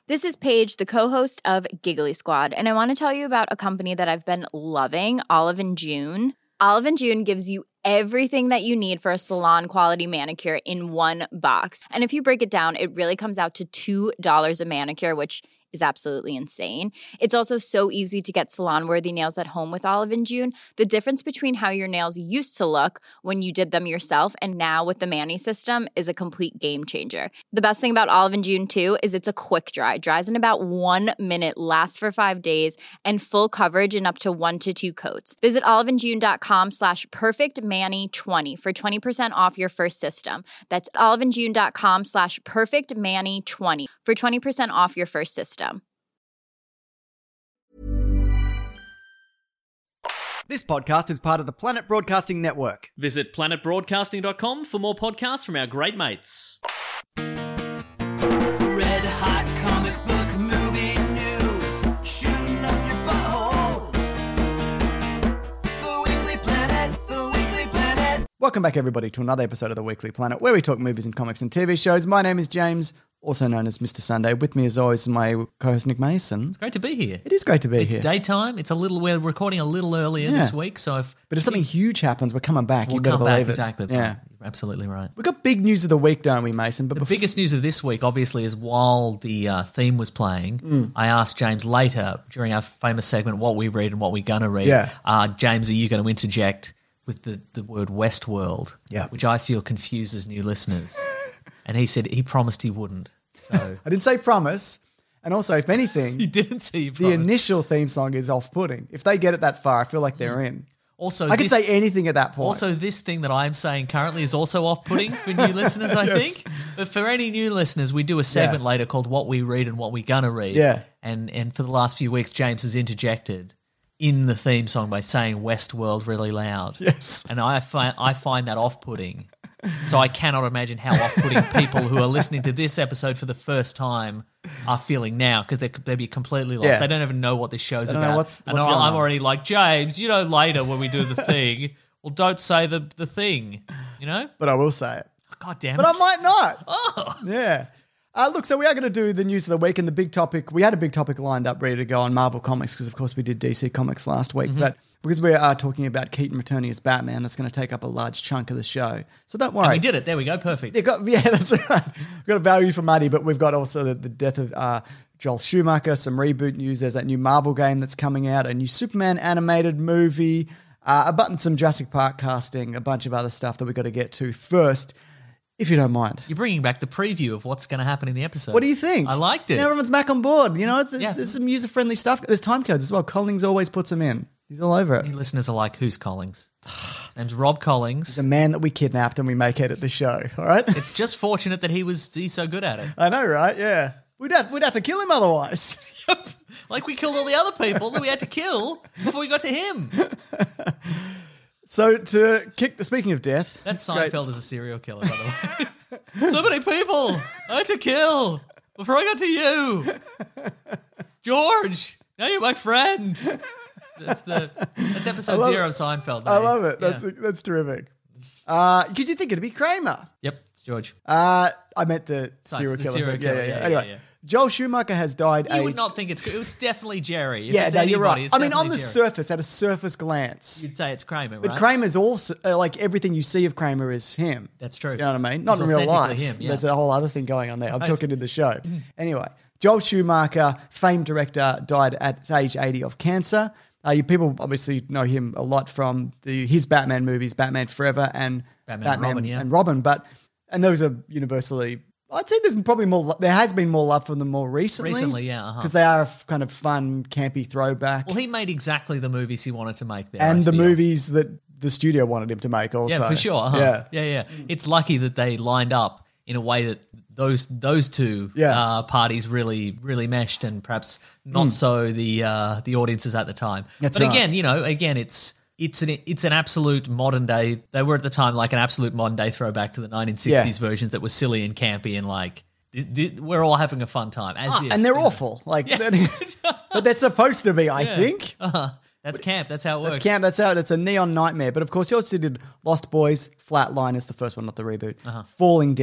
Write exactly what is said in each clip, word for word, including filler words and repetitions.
This is Paige, the co-host of Giggly Squad, and I want to tell you about a company that I've been loving, Olive and June. Olive and June gives you everything that you need for a salon-quality manicure in one box. And if you break it down, it really comes out to two dollars a manicure, which is absolutely insane. It's also so easy to get salon-worthy nails at home with Olive and June. The difference between how your nails used to look when you did them yourself and now with the Mani system is a complete game changer. The best thing about Olive and June, too, is it's a quick dry. Dries in about one minute, lasts for five days, and full coverage in up to one to two coats. Visit oliveandjune.com slash perfectmani20 for twenty percent off your first system. That's oliveandjune.com slash perfectmani20 for twenty percent off your first system. This podcast is part of the Planet Broadcasting Network. Visit planet broadcasting dot com for more podcasts from our great mates. Red hot comic book movie news, shooting up your butthole. The Weekly Planet, the Weekly Planet. Welcome back, everybody, to another episode of the Weekly Planet, where we talk movies and comics and T V shows. My name is James, also known as Mister Sunday. With me, as always, is my co-host Nick Mason. It's great to be here. It is great to be it's here. It's daytime. It's a little. We're recording a little earlier Yeah. this week, so if But if something huge happens, we're coming back. we'll you better come back believe it. exactly. Yeah, You're absolutely right. we've got big news of the week, don't we, Mason? But The before- biggest news of this week, obviously, is while the uh, theme was playing, Mm. I asked James later during our famous segment, "What we read and what we're gonna read." Yeah. Uh, James, are you going to interject with the, the word Westworld? Yeah. Which I feel confuses new listeners. And he said he promised he wouldn't. So I didn't say promise. And also, if anything, you didn't see the initial theme song is off-putting. If they get it that far, I feel like they're in. Also, I could this- say anything at that point. Also, this thing that I'm saying currently is also off-putting for new listeners, I Yes. think. But for any new listeners, we do a segment Yeah. later called What We Read and What We Gonna Read. Yeah. And and for the last few weeks, James has interjected in the theme song by saying Westworld really loud. Yes. And I find, I find that off-putting. So I cannot imagine how off-putting people who are listening to this episode for the first time are feeling now, because they'd, they'd be completely lost. Yeah. They don't even know what this show's They don't know about. what's- and what's I'm going I'm on. already like, James, you know, later when we do the thing, well, don't say the, the thing, you know? But I will say it. God damn But it. I might not. Oh. Yeah. Uh, look, so we are going to do the news of the week, and the big topic, we had a big topic lined up ready to go on Marvel Comics, because of course we did D C Comics last week, Mm-hmm. but because we are talking about Keaton returning as Batman, that's going to take up a large chunk of the show. So don't worry. And we did it. There we go. Perfect. Yeah, got, yeah, that's right. We've got a value for money, but we've got also the, the death of uh, Joel Schumacher, some reboot news. There's that new Marvel game that's coming out, a new Superman animated movie, uh, a button, some Jurassic Park casting, a bunch of other stuff that we've got to get to first, if you don't mind. You're bringing back the preview of what's going to happen in the episode. What do you think? I liked it. Now everyone's back on board. You know, it's, it's, Yeah. there's some user-friendly stuff. There's time codes as well. Collings always puts them in. He's all over it. Any listeners are like, who's Collings? His name's Rob Collings. The man that we kidnapped and we make edit the show, all right? It's just fortunate that he was he's so good at it. I know, right? Yeah. We'd have, we'd have to kill him otherwise. Like we killed all the other people that we had to kill before we got to him. So to kick the, speaking of death. That's great. Seinfeld as a serial killer, by the way. So many people I had to kill before I got to you. George, now you're my friend. That's the that's episode love zero it. of Seinfeld. I mate. love it. Yeah. That's that's terrific. Uh, could you think it'd be Kramer? Yep, it's George. Uh, I meant the Sorry, serial the killer. serial thing. Yeah, killer, yeah, yeah. yeah, Anyway, yeah, yeah. Joel Schumacher has died You would aged- not think it's it's definitely Jerry. If Yeah, it's no, you're anybody, right. it's I mean, on the definitely Jerry. surface, at a surface glance, You'd say it's Kramer, but right? Kramer's also uh, like everything you see of Kramer is him. That's true. You know what I mean? Not He's in real authentically life. him, yeah. There's a whole other thing going on there. I'm Right. talking in the show. Anyway, Joel Schumacher, famed director, died at age eighty of cancer. Uh, you people obviously know him a lot from the his Batman movies, Batman Forever and Batman and Robin, yeah. and Robin. But and those are universally, I'd say there's probably more. There has been more love for them more recently. Recently, yeah, uh-huh. because they are a f- kind of fun, campy throwback, Well, he made exactly the movies he wanted to make there. I and the feel. movies that the studio wanted him to make. Also, Yeah, for sure. Uh-huh. Yeah, yeah, yeah. It's lucky that they lined up in a way that those those two Yeah. uh, parties really really meshed, and perhaps not so the uh, the audiences at the time. That's but right. again, you know, again, it's it's an it's an absolute modern day. They were at the time like an absolute modern day throwback to the nineteen sixties Yeah. versions that were silly and campy and like th- th- we're all having a fun time. As Ah, if, and they're you know. awful. Like, but they're supposed to be. I Yeah. think. Uh-huh. That's camp. That's how it works. That's camp. That's out. It's a neon nightmare. But of course, he also did Lost Boys, Flatliners, the first one, not the reboot. Uh-huh. Falling Down,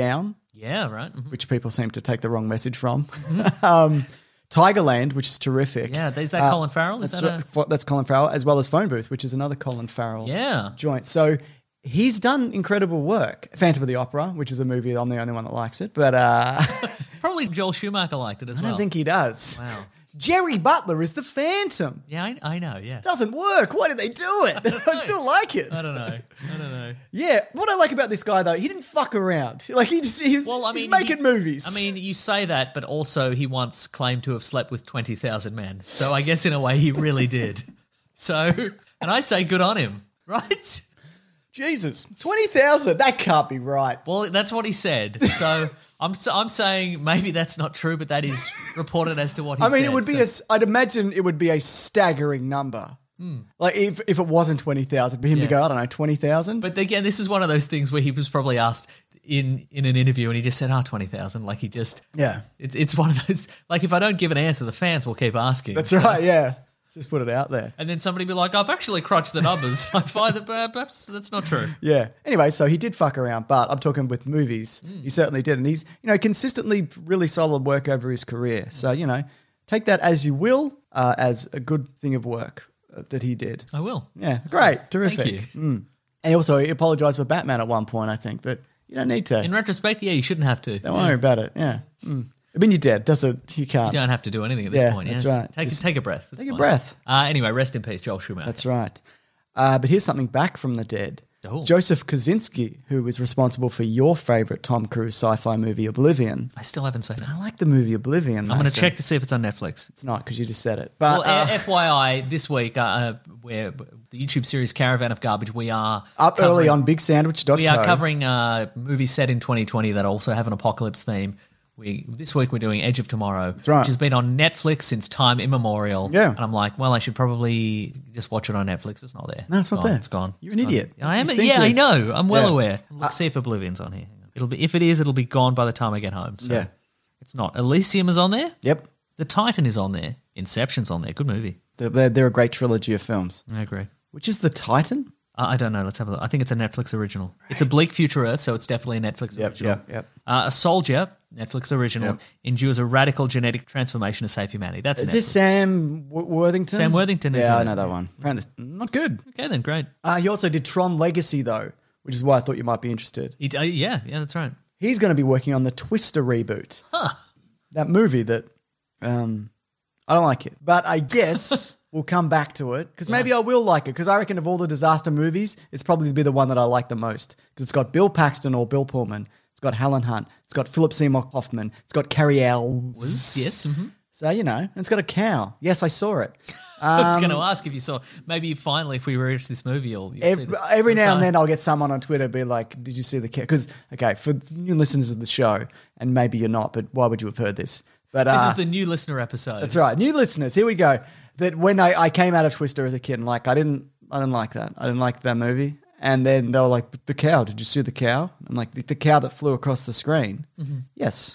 Yeah, right. Mhm. which people seem to take the wrong message from. um, Tigerland, which is terrific. Yeah, is that Uh, Colin Farrell? Is That's, that a... right, that's Colin Farrell, as well as Phone Booth, which is another Colin Farrell Yeah. joint. So he's done incredible work. Phantom of the Opera, which is a movie, I'm the only one that likes it, but uh, Probably Joel Schumacher liked it as I well. don't think he does. Wow. Jerry Butler is the Phantom. Yeah, I, I know, yeah. Doesn't work. Why did they do it? I, still like it. I don't know. I don't know. Yeah, what I like about this guy though, he didn't fuck around. Like he just he's, Well, I mean, he's making he- movies. I mean, you say that, but also he once claimed to have slept with twenty thousand men. So I guess in a way he really did. So, and I say good on him, right? Jesus, twenty thousand. That can't be right. Well, that's what he said. So I'm s- I'm saying maybe that's not true, but that is reported as to what he I said. mean, it would be so- a s I'd imagine it would be a staggering number. Like if if it wasn't twenty thousand, for him Hmm. Yeah. to go, I don't know, twenty thousand. But again, this is one of those things where he was probably asked in in an interview and he just said, "Ah, oh, twenty thousand." Like he just Yeah. It's it's one of those like if I don't give an answer, the fans will keep asking. That's So- right. Yeah, just put it out there. And then somebody be like, "I've actually crunched the numbers. I find that perhaps that's not true." Yeah. Anyway, so he did fuck around, but I'm talking with movies. Hmm. He certainly did, and he's you know consistently really solid work over his career. So you know, take that as you will, uh, as a good thing of work uh, that he did. I will. Yeah, great, terrific. Thank you. Mm. And also, he apologized for Batman at one point, I think, but you don't need to. In retrospect, yeah, you shouldn't have to. Don't worry about it. Yeah. Mm. I mean, you're dead. That's a you can't. You don't have to do anything at this Yeah, point. Yeah, that's right. Take Just take a breath. It's take a fine. breath. Uh, anyway, rest in peace, Joel Schumacher. That's right. Uh, but here's something back from the dead. Oh. Joseph Kosinski, who was responsible for your favorite Tom Cruise sci-fi movie, Oblivion. I still haven't seen it. I like the movie Oblivion. I'm going to Mason. check to see if it's on Netflix. It's not because you just said it. But Well, uh, F Y I, this week, uh, where the YouTube series Caravan of Garbage, we are up covering- early on big sandwich dot co. We are covering uh, movies set in twenty twenty that also have an apocalypse theme. We this week we're doing Edge of Tomorrow, right. which has been on Netflix since time immemorial. Yeah. And I'm like, well, I should probably just watch it on Netflix. It's not there. No, it's not gone. there. It's gone. You're It's an gone. idiot. I am. You Yeah, think I you- know. I'm well Yeah. aware. Look, see if Oblivion's on here. Hang on. It'll be if it is, it'll be gone by the time I get home. So Yeah. it's not. Elysium is on there. Yep. The Titan is on there. Inception's on there. Good movie. They're, they're, they're a great trilogy of films. I agree. Which is The Titan? Uh, I don't know. Let's have a look. I think it's a Netflix original. It's a bleak future Earth, so it's definitely a Netflix Yep, original. yep, yep. Uh, a soldier, Netflix original, Yep. endures a radical genetic transformation to save humanity. That's a Is this Netflix. Sam w- Worthington? Sam Worthington is Yeah, I in know it. that one. Apparently, it's not good. Okay, then great. Uh, he also did Tron Legacy, though, which is why I thought you might be interested. He, uh, yeah, yeah, that's right. He's going to be working on the Twister reboot. Huh. That movie that um, I don't like it. But I guess we'll come back to it because maybe I will like it because I reckon of all the disaster movies, it's probably be the one that I like the most because it's got Bill Paxton or Bill Pullman. It's got Helen Hunt. It's got Philip Seymour Hoffman. It's got Carrie Ells. Yes. hmm So, you know, and it's got a cow. Yes, I saw it. I was going to Um, ask if you saw. Maybe finally, if we reach this movie, you'll, you'll see Every, the, every the now and sign. then I'll get someone on Twitter be like, did you see the cat? Because, okay, for new listeners of the show, and maybe you're not, but why would you have heard this? But This uh, is the new listener episode. That's right. New listeners, here we go. That when I, I came out of Twister as a kid and like, I didn't, I didn't like that. I didn't like that movie. And then they were like, the cow, did you see the cow? I'm like, the, the cow that flew across the screen. Mm-hmm. Yes.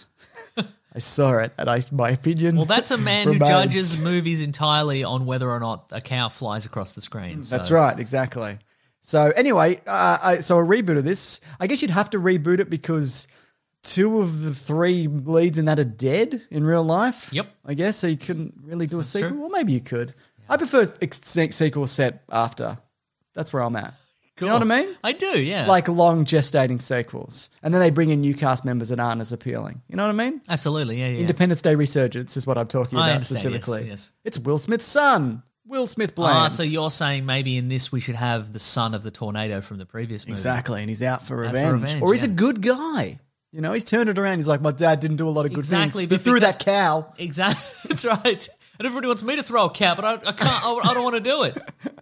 I saw it, and I, my opinion. Well, that's a man who remains. judges movies entirely on whether or not a cow flies across the screen. So. That's right, exactly. So anyway, uh, I, so a reboot of this, I guess you'd have to reboot it because two of the three leads in that are dead in real life. Yep. I guess so. You couldn't really do a sequel. true. Well, maybe you could. I prefer ex- se- sequel set after. That's where I'm at. Cool. You know what I mean? I do, yeah. Like long gestating sequels, and then they bring in new cast members that aren't as appealing. You know what I mean? Absolutely, yeah, yeah. Independence Day resurgence is what I'm talking I about understand, specifically. yes, yes. It's Will Smith's son, Will Smith Bland. Ah, so you're saying maybe in this we should have the son of the tornado from the previous movie. Exactly, and he's out for Out for revenge. revenge, or he's yeah. a good guy. You know, he's turned it around. He's like, my dad didn't do a lot of good Exactly, things. but He threw because- that cow. Exactly, that's right. And everybody wants me to throw a cow, but I, I can't. I, I don't want to do it.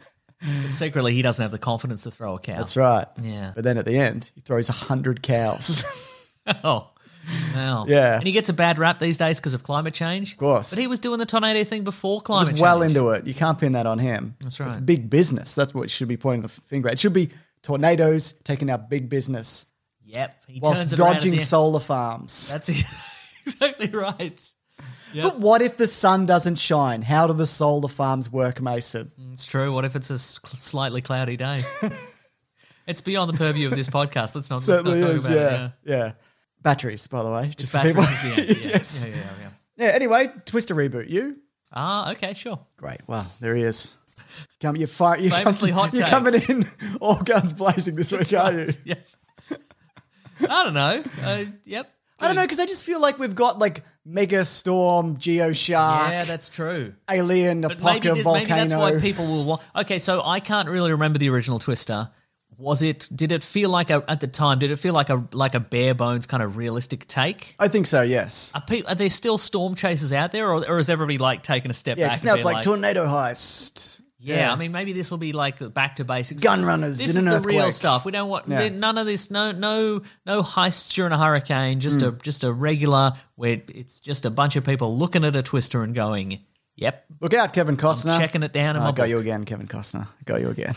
But secretly, he doesn't have the confidence to throw a cow. That's right. Yeah. But then at the end, he throws a hundred cows. Oh, wow. Yeah. And he gets a bad rap these days because of climate change. Of course. But he was doing the tornado thing before He climate was change. well into it. You can't pin that on him. That's right. It's big business. That's what you should be pointing the finger at. It should be tornadoes taking out big business Yep. He whilst turns it around at dodging the- solar farms. That's exactly right. But what if the sun doesn't shine? How do the solar farms work, Mason? It's true. What if it's a s- slightly cloudy day? It's beyond the purview of this podcast. Let's not, let's not Certainly talk is, about yeah, it. yeah. Batteries, by the way. Just It's for batteries people. is the answer. Yeah. Yes. Yeah, yeah, yeah. Yeah, anyway, Twister reboot. You? Ah, okay, sure. Great. Wow, there he is. Come, you're fire, you're Famously coming, hot You're takes. coming in all guns blazing this week, are you? Yep. I don't know. Uh, yep. I don't know, because I just feel like we've got like Mega Storm, Geoshark, Yeah, that's true. Alien, But Apoca, maybe, this- Volcano. maybe that's why people will want. Okay, so I can't really remember the original Twister. Was it? Did it feel like a at the time? Did it feel like a like a bare bones kind of realistic take? I think so, yes. Are, pe- are there still storm chasers out there, or, or is everybody like taking a step Yeah, back? because and now it's being like, Tornado Heist. Yeah, I mean, maybe this will be like back to basics. Gun runners This in is an the real earthquake. stuff. We don't want Yeah. none of this. No, no, no heists during a hurricane. Just Mm. a just a regular where it's just a bunch of people looking at a Twister and going, "Yep, Look out, Kevin Costner. checking it down in Oh, my I got book." you again, Kevin Costner. I got you again.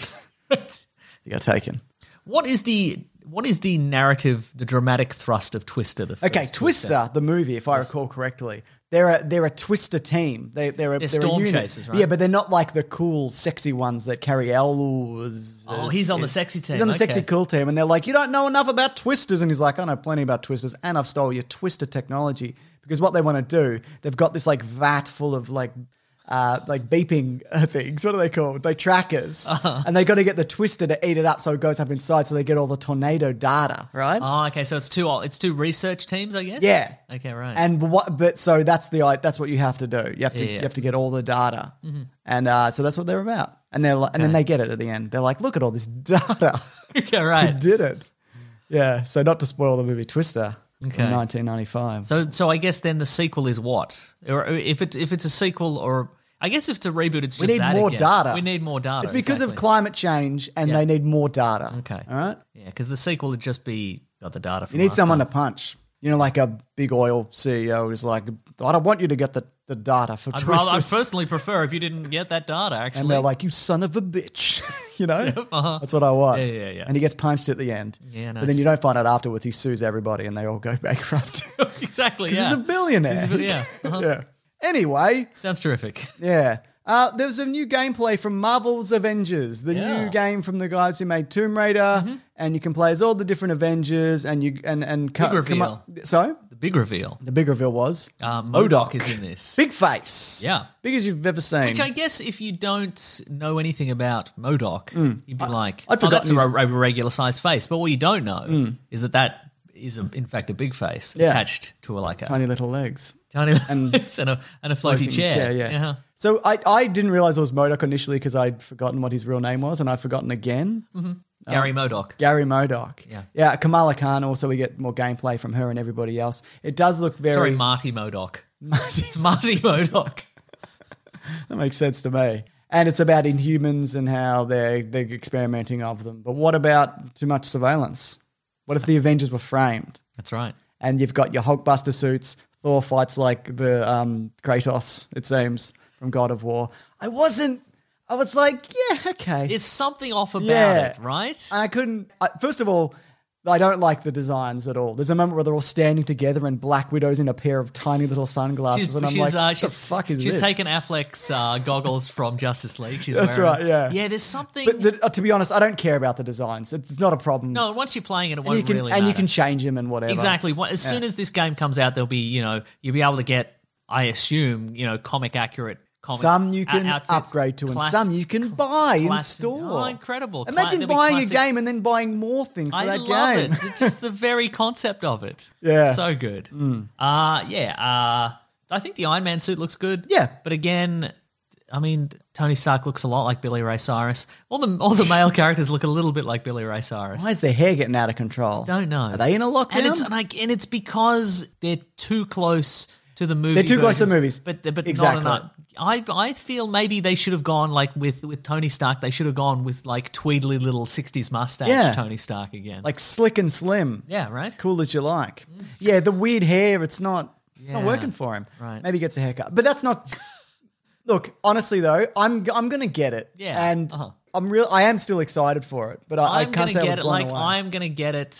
You got taken. What is the what is the narrative, the dramatic thrust of Twister? The Okay, first Twister, the movie, if I recall correctly, they're a they're a Twister team. They they're a, They're they're storm a unit. chasers, right? Yeah, but they're not like the cool, sexy ones that carry El's. Oh, he's on the sexy team. He's on the sexy, Okay. cool team, and they're like, "You don't know enough about Twisters," and he's like, "I know plenty about Twisters, and I've stole your Twister technology." Because what they want to do, they've got this like vat full of like. Uh, like beeping uh, things. What are they called? Like trackers. Uh-huh. And they got to get the Twister to eat it up so it goes up inside so they get all the tornado data, right? Oh, okay. So it's two it's two research teams, I guess. Yeah. Okay, right. And what? But so that's the that's what you have to do. You have to Yeah, yeah. you have to get all the data, and uh, so that's what they're about. And they're like, and then they get it at the end. They're like, "Look at all this data. okay, We right. did it." Yeah. So not to spoil the movie Twister Okay. from nineteen ninety-five. So, so I guess then the sequel is what? Or if it's if it's a sequel, or I guess if it's a reboot, it's just we need that more again. data. We need more data. It's because of exactly. climate change, and Yeah. they need more data. Okay. All right. Yeah, because the sequel would just be got the data. From You need last someone time. to punch. You know, like a big oil C E O who's like, "I don't want you to get the, the data for I'd, rather, Twisters." I'd personally prefer if you didn't get that data. Actually, And they're like, "You son of a bitch," you know. uh-huh. That's what I want. Yeah, yeah, yeah. And he gets punched at the end. Yeah, But nice. then you don't find out afterwards. He sues everybody, and they all go bankrupt because exactly. Yeah, he's a billionaire. He's a- yeah, uh-huh. yeah. Anyway, sounds terrific. yeah. Uh, there was a new gameplay from Marvel's Avengers, the Yeah. new game from the guys who made Tomb Raider, and you can play as all the different Avengers, and you and and co- Big come up. Sorry, The big reveal. the big reveal was Uh, MODOK is in this. big face, Yeah. big as you've ever seen. Which I guess if you don't know anything about MODOK, you'd be like, I'd oh, that's a, forgotten a regular sized face. But what you don't know is that that is, a, in fact, a big face Yeah. attached to a, like a tiny, Tiny little legs. and, and, a, and a floaty Floating chair. yeah. Uh-huh. So I, I didn't realize it was MODOK initially because I'd forgotten what his real name was, and I'd forgotten again. Gary MODOK. Gary MODOK. Yeah. Yeah, Kamala Khan, also we get more gameplay from her and everybody else. It does look very... Sorry, Marty MODOK. Marty. It's Marty MODOK. That makes sense to me. And it's about Inhumans and how they're, they're experimenting of them. But what about too much surveillance? What if the Avengers were framed? That's right. And you've got your Hulkbuster suits, Thor fights like the um, Kratos, it seems, from God of War. I wasn't... I was like, yeah, okay. There's something off about Yeah. it, right? And I couldn't. I, first of all, I don't like the designs at all. There's a moment where they're all standing together and Black Widow's in a pair of tiny little sunglasses, She's, and I'm she's, like, uh, what she's, the fuck is she's this? taken Affleck's uh, goggles from Justice League. She's That's wearing. right, yeah. Yeah, there's something. But the, uh, to be honest, I don't care about the designs. It's not a problem. no, once you're playing it, it and won't you can really and matter. you can change them and whatever. Exactly. What- As soon as this game comes out, there'll be, you know, you'll be able to get, I assume, you know, comic accurate comics. Some you o- can outfits. upgrade to, and Class- some you can buy in class- store. Oh, incredible. Cla- Imagine there'll be buying classic- a game and then buying more things for I that love game. it. It's just the very concept of it. Yeah. So good. Uh, yeah. Uh, I think the Iron Man suit looks good. Yeah. But again, I mean, Tony Stark looks a lot like Billy Ray Cyrus. All the all the male characters look a little bit like Billy Ray Cyrus. Why is their hair getting out of control? Don't know. Are they in a lockdown? And it's and, I, and it's because they're too close to the movie. They're too close to versions, movies. but but Exactly. not enough. I I feel maybe they should have gone like with with Tony Stark. They should have gone with like tweedly little sixties mustache Yeah. Tony Stark again. like slick and slim. yeah, right. Cool as you like. Yeah, the weird hair, it's not it's not Yeah. working for him. Right. Maybe he gets a haircut. But that's not Look, honestly though, I'm I'm going to get it. Yeah, And uh-huh. I'm real I am still excited for it, but I, I I'm can't gonna say I was get it. blown Like away. I'm gonna get it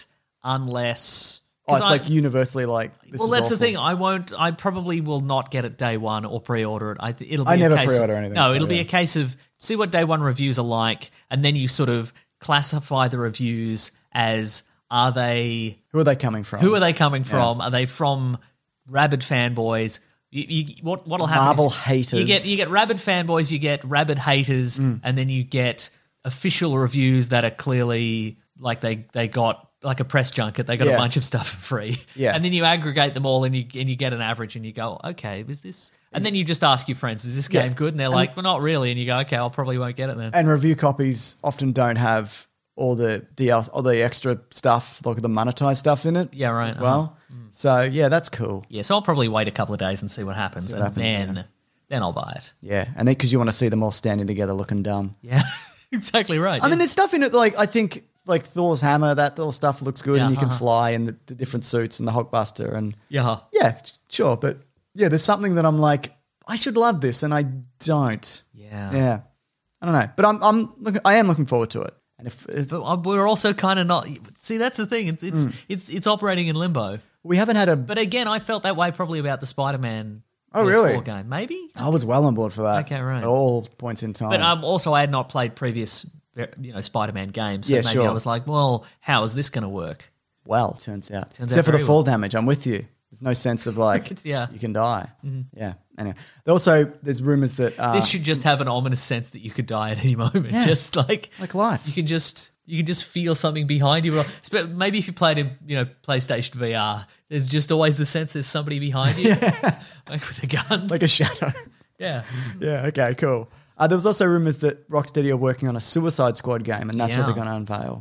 unless. oh, 'cause it's I- like universally like this well, is that's the awful. thing. I won't. I probably will not get it day one or pre-order it. I, it'll be I a never case pre-order of, anything, No, so, it'll be yeah. a case of see what day one reviews are like, and then you sort of classify the reviews as Are they Who are they coming from? who are they coming from? Are they from rabid fanboys? You, you, what what'll happen? Marvel is haters. You get you get rabid fanboys, you get rabid haters, Mm. and then you get official reviews that are clearly like they they got like a press junket. They got Yeah. a bunch of stuff for free, Yeah. and then you aggregate them all, and you and you get an average, and you go, okay, is this? And then you just ask your friends, is this game Yeah. good? And they're like, well, not really. And you go, okay, I probably won't get it then. And review copies often don't have all the D L C, all the extra stuff, like the monetized stuff in it. Yeah, right, As well. uh-huh. So yeah, that's cool. Yeah, so I'll probably wait a couple of days and see what happens, what and happens, then yeah. then I'll buy it. Yeah, and then because you want to see them all standing together looking dumb. Yeah, exactly right. I mean, there's stuff in it like I think like Thor's hammer, that little stuff looks good, Yeah, and you can uh-huh. fly, and the, the different suits, and the Hulkbuster, and yeah, yeah, sure. But yeah, there's something that I'm like, I should love this, and I don't. yeah. Yeah, I don't know, but I'm I'm looking, I am looking forward to it. And if, if But uh, we're also kind of not. See, that's the thing. It's it's, Mm. it's it's operating in limbo. we haven't had a, But again, I felt that way probably about the Spider-Man. Oh, P S four really? game, maybe. I was well on board for that. Okay, right. At all points in time. But um, also, I had not played previous, you know, Spider-Man games. So Yeah, maybe sure. I was like, well, how is this going to work? well, turns out. Turns Except out for the very fall damage, I'm with you. There's no sense of like, It's- yeah. you can die. Yeah. Anyway, also there's rumors that uh, This should just have an ominous sense that you could die at any moment. Just like like life. you can just you can just feel something behind you. Spe- Maybe if you played in you know PlayStation V R, there's just always the sense there's somebody behind you, like with a gun. like a shadow. yeah, Yeah. Okay. Cool. Uh, there was also rumors that Rocksteady are working on a Suicide Squad game, and that's what Yeah. they're going to unveil.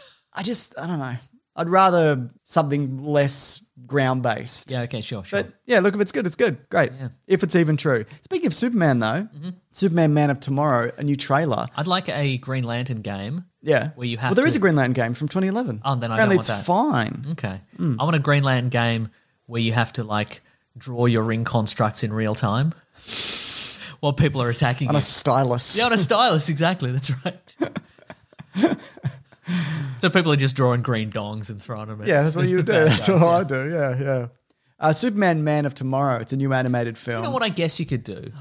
I just, I don't know. I'd rather something less ground based. yeah. Okay, sure, sure. But yeah, look, if it's good, it's good. Great. Yeah. If it's even true. Speaking of Superman, though, Superman Man of Tomorrow, a new trailer. I'd like a Green Lantern game. Yeah. Where you have well, there is to- a Green Lantern game from twenty eleven. Oh, then I Apparently don't want it's that. fine. Okay, Hmm. I want a Green Lantern game where you have to like draw your ring constructs in real time while people are attacking On you. a stylus. Yeah, on a stylus, exactly. That's right. So people are just drawing green dongs and throwing them. At Yeah, that's what you the do. bad That's guys, what yeah. I do. Yeah, yeah. Uh, Superman Man of Tomorrow. It's a new animated film. You know what I guess you could do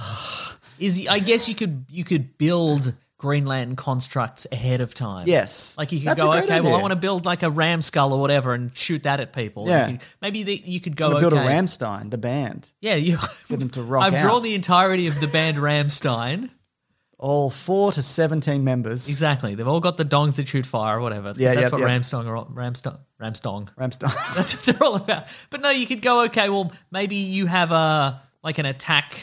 is I guess you could you could build Green Lantern constructs ahead of time. Yes. Like you could That's a go, great okay, well, I idea. want to build like a ram skull or whatever and shoot that at people. Yeah. You could- maybe the, you could I'm go, gonna build okay. a Ramstein, the band. Yeah, you. Get them to rock I've drawn out. the entirety of the band Ramstein. All four to seventeen members. Exactly. They've all got the dongs that shoot fire or whatever. 'cause Yeah, that's yep, what yep. Ramstong are all, Ramstong, Ramstong. Ramstein. That's what they're all about. But no, you could go, okay, well, maybe you have a like an attack,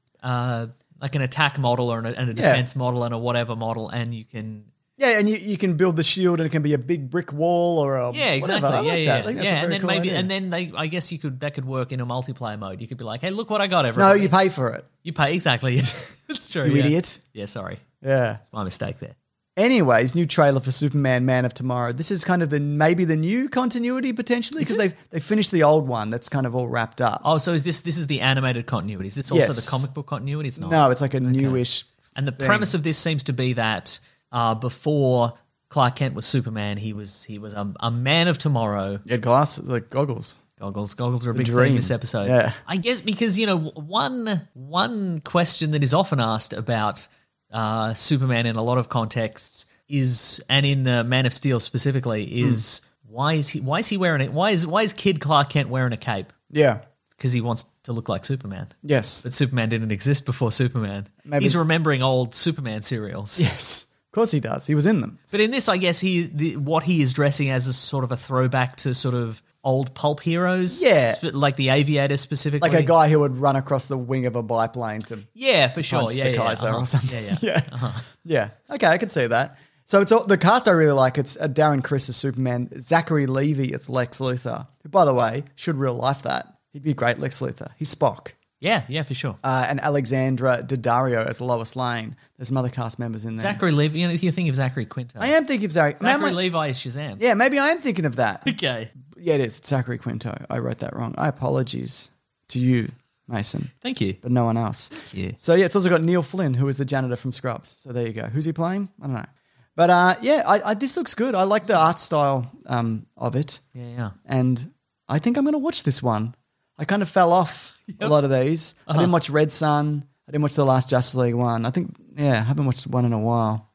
uh, like an attack model or an, and a Yeah. defense model and a whatever model, and you can. Yeah, and you, you can build the shield, and it can be a big brick wall or a Yeah, exactly. whatever. I yeah, like yeah, that. I think that's yeah. a And very then cool maybe, idea. and then they, I guess you could that could work in a multiplayer mode. You could be like, hey, look what I got, no, everybody. you pay for it. You pay exactly. That's true. You yeah. idiot. Yeah, sorry, Yeah. my mistake there. Anyways, new trailer for Superman Man of Tomorrow. This is kind of the maybe the new continuity potentially because they they finished the old one that's kind of all wrapped up. Oh, so is this this is the animated continuity? Is this also Yes. the comic book continuity? It's not. No, it's like a newish. And the thing. premise of this seems to be that uh, before Clark Kent was Superman, he was he was a, a man of tomorrow. You had glasses, like goggles. Goggles, goggles are a big dream. thing this episode. Yeah. I guess because you know one one question that is often asked about uh, Superman in a lot of contexts is, and in uh, Man of Steel specifically, is why is he why is he wearing it? Why is why is Kid Clark Kent wearing a cape? Yeah. Because he wants to look like Superman. Yes. But Superman didn't exist before Superman. Maybe- He's remembering old Superman serials. Yes. Of course he does. He was in them. But in this, I guess he the, what he is dressing as is sort of a throwback to sort of old pulp heroes. Yeah. Sp- like the Aviator specifically. Like a guy who would run across the wing of a biplane to Yeah, for sure. punch Yeah, the yeah, Kaiser uh-huh. or something. Yeah, yeah. yeah. Yeah. Okay, I can see that. So it's all, the cast I really like. It's uh, Darren Criss as Superman, Zachary Levi as Lex Luthor, who, by the way, should real life that. He'd be a great Lex Luthor. He's Spock. Yeah, yeah, for sure. Uh, and Alexandra Daddario as Lois Lane. There's some other cast members in there. Zachary Levi, you know, if you think of Zachary Quinto. I am thinking of Zachary. Zachary Maybe- Levi is Shazam. Yeah, maybe I am thinking of that. Okay. Yeah, it is. It's Zachary Quinto. I wrote that wrong. I apologies to you, Mason, Thank you. but no one else. Thank you. So yeah, it's also got Neil Flynn, who is the janitor from Scrubs. So there you go. Who's he playing? I don't know. But uh, yeah, I, I, this looks good. I like the art style um, of it, Yeah, yeah. and I think I'm going to watch this one. I kind of fell off a lot of these. I Uh-huh. didn't watch Red Sun. I didn't watch the last Justice League one. I think, yeah, I haven't watched one in a while.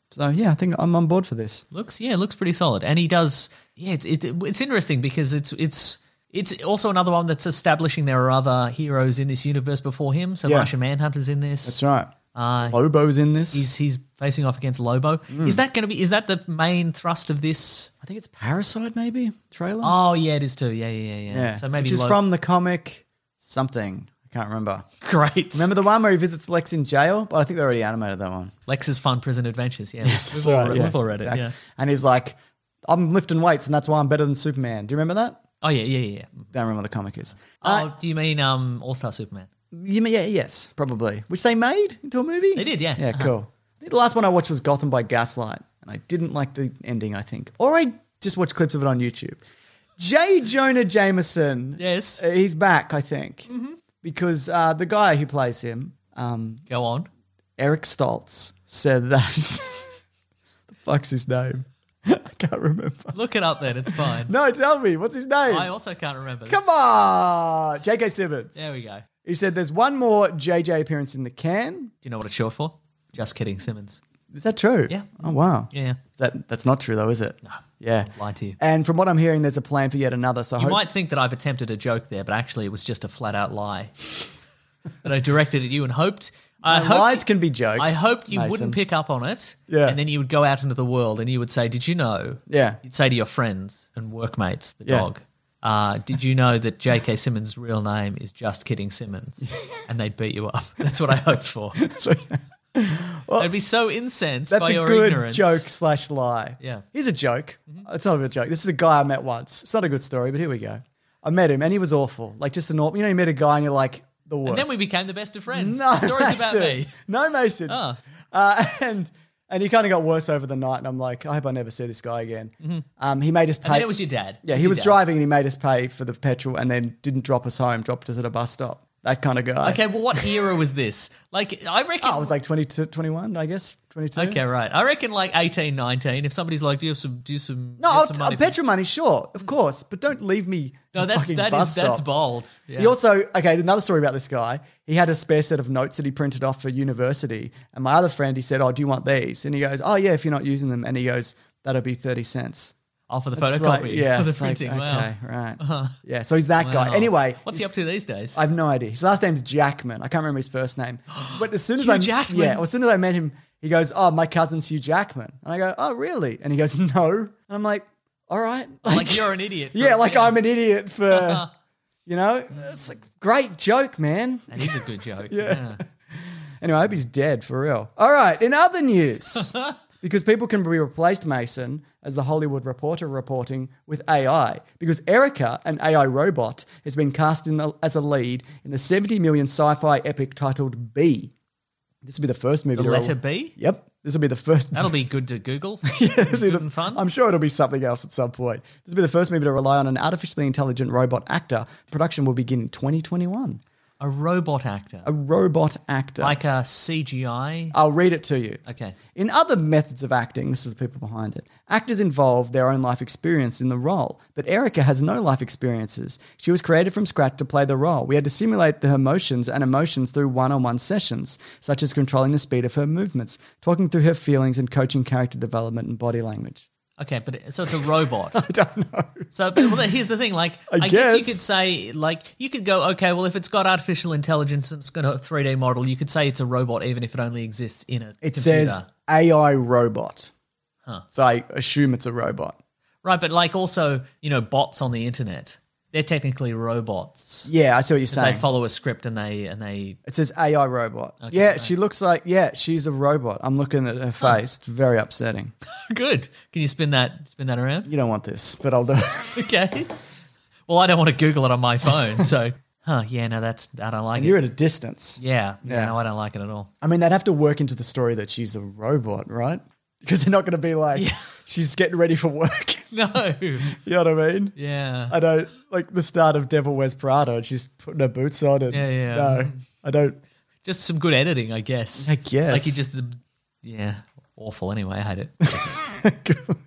So yeah, I think I'm on board for this. Looks yeah, looks pretty solid, and he does. Yeah, it's it, it's interesting because it's it's it's also another one that's establishing there are other heroes in this universe before him. So Yeah. Martian Manhunter's in this. That's right. Uh, Lobo's in this. He's he's facing off against Lobo. Mm. Is that going to be? Is that the main thrust of this? I think it's Parasite, maybe trailer. Oh yeah, it is too. Yeah, yeah, yeah. yeah. yeah, So maybe which is Lo- from the comic something. I can't remember. great. Remember the one where he visits Lex in jail? But I think they already animated that one. Lex's Fun Prison Adventures. Yeah, Yes, we've, that's all, right, read, yeah, we've all read exactly. it. Yeah. And he's like, I'm lifting weights, and that's why I'm better than Superman. Do you remember that? Oh yeah, yeah, yeah. yeah. Don't remember what the comic is. Oh, Uh, do you mean um All Star Superman? you mean, yeah, yes, probably. Which they made into a movie? They did, yeah. Yeah, Uh-huh. cool. I think the last one I watched was Gotham by Gaslight, and I didn't like the ending, I think. Or I just watched clips of it on YouTube. J. Jonah Jameson. Yes. uh, he's back, I think. Because uh, the guy who plays him, um, Go on. Eric Stoltz, said that. The fuck's his name? I can't remember. Look it up then. It's fine. No, tell me. What's his name? I also can't remember. Come on. J K. Simmons. There we go. He said there's one more J J appearance in the can. Do you know what it's short for? Just kidding, Simmons. Is that true? Yeah. Oh, wow. Yeah, yeah. Is that, that's not true, though, is it? No. Yeah. Lied to you. And from what I'm hearing, there's a plan for yet another. So I You hope- might think that I've attempted a joke there, but actually it was just a flat out lie that I directed at you and hoped. I No, hoped lies can be jokes. I hoped you Mason. wouldn't pick up on it. Yeah. And then you would go out into the world and you would say, "Did you know?" Yeah. You'd say to your friends and workmates, the Yeah. dog, uh, "Did you know that J K. Simmons' real name is Just Kidding Simmons?" And they'd beat you up. That's what I hoped for. So, They'd be so incensed that's by a your good ignorance. joke slash lie. Yeah. Here's a joke. It's not a good joke. This is a guy I met once. It's not a good story, but here we go. I met him and he was awful. Like just a normal, you know, you met a guy and you're like the worst. And then we became the best of friends. No, The story's about Mason. me. No, Mason. Oh. Uh, and and he kind of got worse over the night. And I'm like, I hope I never see this guy again. Um, he made us pay. And then it was your dad. Yeah, It he your was dad. driving and he made us pay for the petrol and then didn't drop us home, dropped us at a bus stop. That kind of guy. Okay, well, what era was this? Like, I reckon. Oh, I was like twenty-two, twenty-one, I guess. twenty-two. okay, right. I reckon like eighteen, nineteen. If somebody's like, do you have some, do some, No, do you have I'll, some uh, money for-" petrol money, sure, of course, but don't leave me. No, at a that's fucking that bus is that's stop. bold. Yeah. He also, okay, another story about this guy. He had a spare set of notes that he printed off for university. And my other friend, he said, oh, do you want these? And he goes, oh, yeah, if you're not using them. And he goes, that'll be thirty cents. oh, for the It's photocopy, like- yeah, for the it's like, printing. okay, wow. right. Yeah, so he's that guy. Wow. Anyway. What's he up to these days? I have no idea. His last name's Jackman. I can't remember his first name. But as soon as Hugh I Jackman? yeah, well, as soon as I met him, he goes, "Oh, my cousin's Hugh Jackman." And I go, "Oh, really?" And he goes, "No." And I'm like, "All right." like you're an idiot. for yeah, it, like yeah. I'm an idiot for, you know, it's a great joke, man. And he's a good joke. yeah. Anyway, I hope he's dead for real. All right, in other news, because people can be replaced, Mason, as the Hollywood Reporter reporting with A I, because Erica, an A I robot, has been cast in the, as a lead in the seventy million sci-fi epic titled B. This will be the first movie. The to letter B? Yep, this will be the first. That'll be good to Google. Yeah, It's this will be good the- and fun. I'm sure it'll be something else at some point. This will be the first movie to rely on an artificially intelligent robot actor. Production will begin in twenty twenty-one. A robot actor. A robot actor. like a C G I. I'll read it to you. Okay. In other methods of acting, this is the people behind it, actors involve their own life experience in the role, but Erica has no life experiences. She was created from scratch to play the role. We had to simulate her emotions and emotions through one-on-one sessions, such as controlling the speed of her movements, talking through her feelings and coaching character development and body language. Okay, but so it's a robot. I don't know. So, but, well, here's the thing. Like, I I, guess. you guess. could say, like, you could go, okay, well, if it's got artificial intelligence and it's got a three D model, you could say it's a robot, even if it only exists in a It computer. says A I robot. So I assume it's a robot. Right, but like also, you know, bots on the internet, they're technically robots. Yeah, I see what you're They saying. follow a script and they and they. It says A I robot. Okay, yeah, right. she looks like, yeah, she's a robot. I'm looking at her face. It's very upsetting. Good. Can you spin that spin that around? You don't want this, but I'll do it. Okay. Well, I don't want to Google it on my phone, so. Huh? Yeah, no, that's I don't like And it. you're at a distance. Yeah, yeah, Yeah. no, I don't like it at all. I mean, they'd have to work into the story that she's a robot, right? Because they're not going to be like, Yeah. she's getting ready for work. No. You know what I mean? Yeah. I don't, like the start of Devil Wears Prada and she's putting her boots on. And, Yeah, yeah. No, I don't. Just some good editing, I guess. I guess. Like you just, yeah, awful. Anyway, I hate it. Good.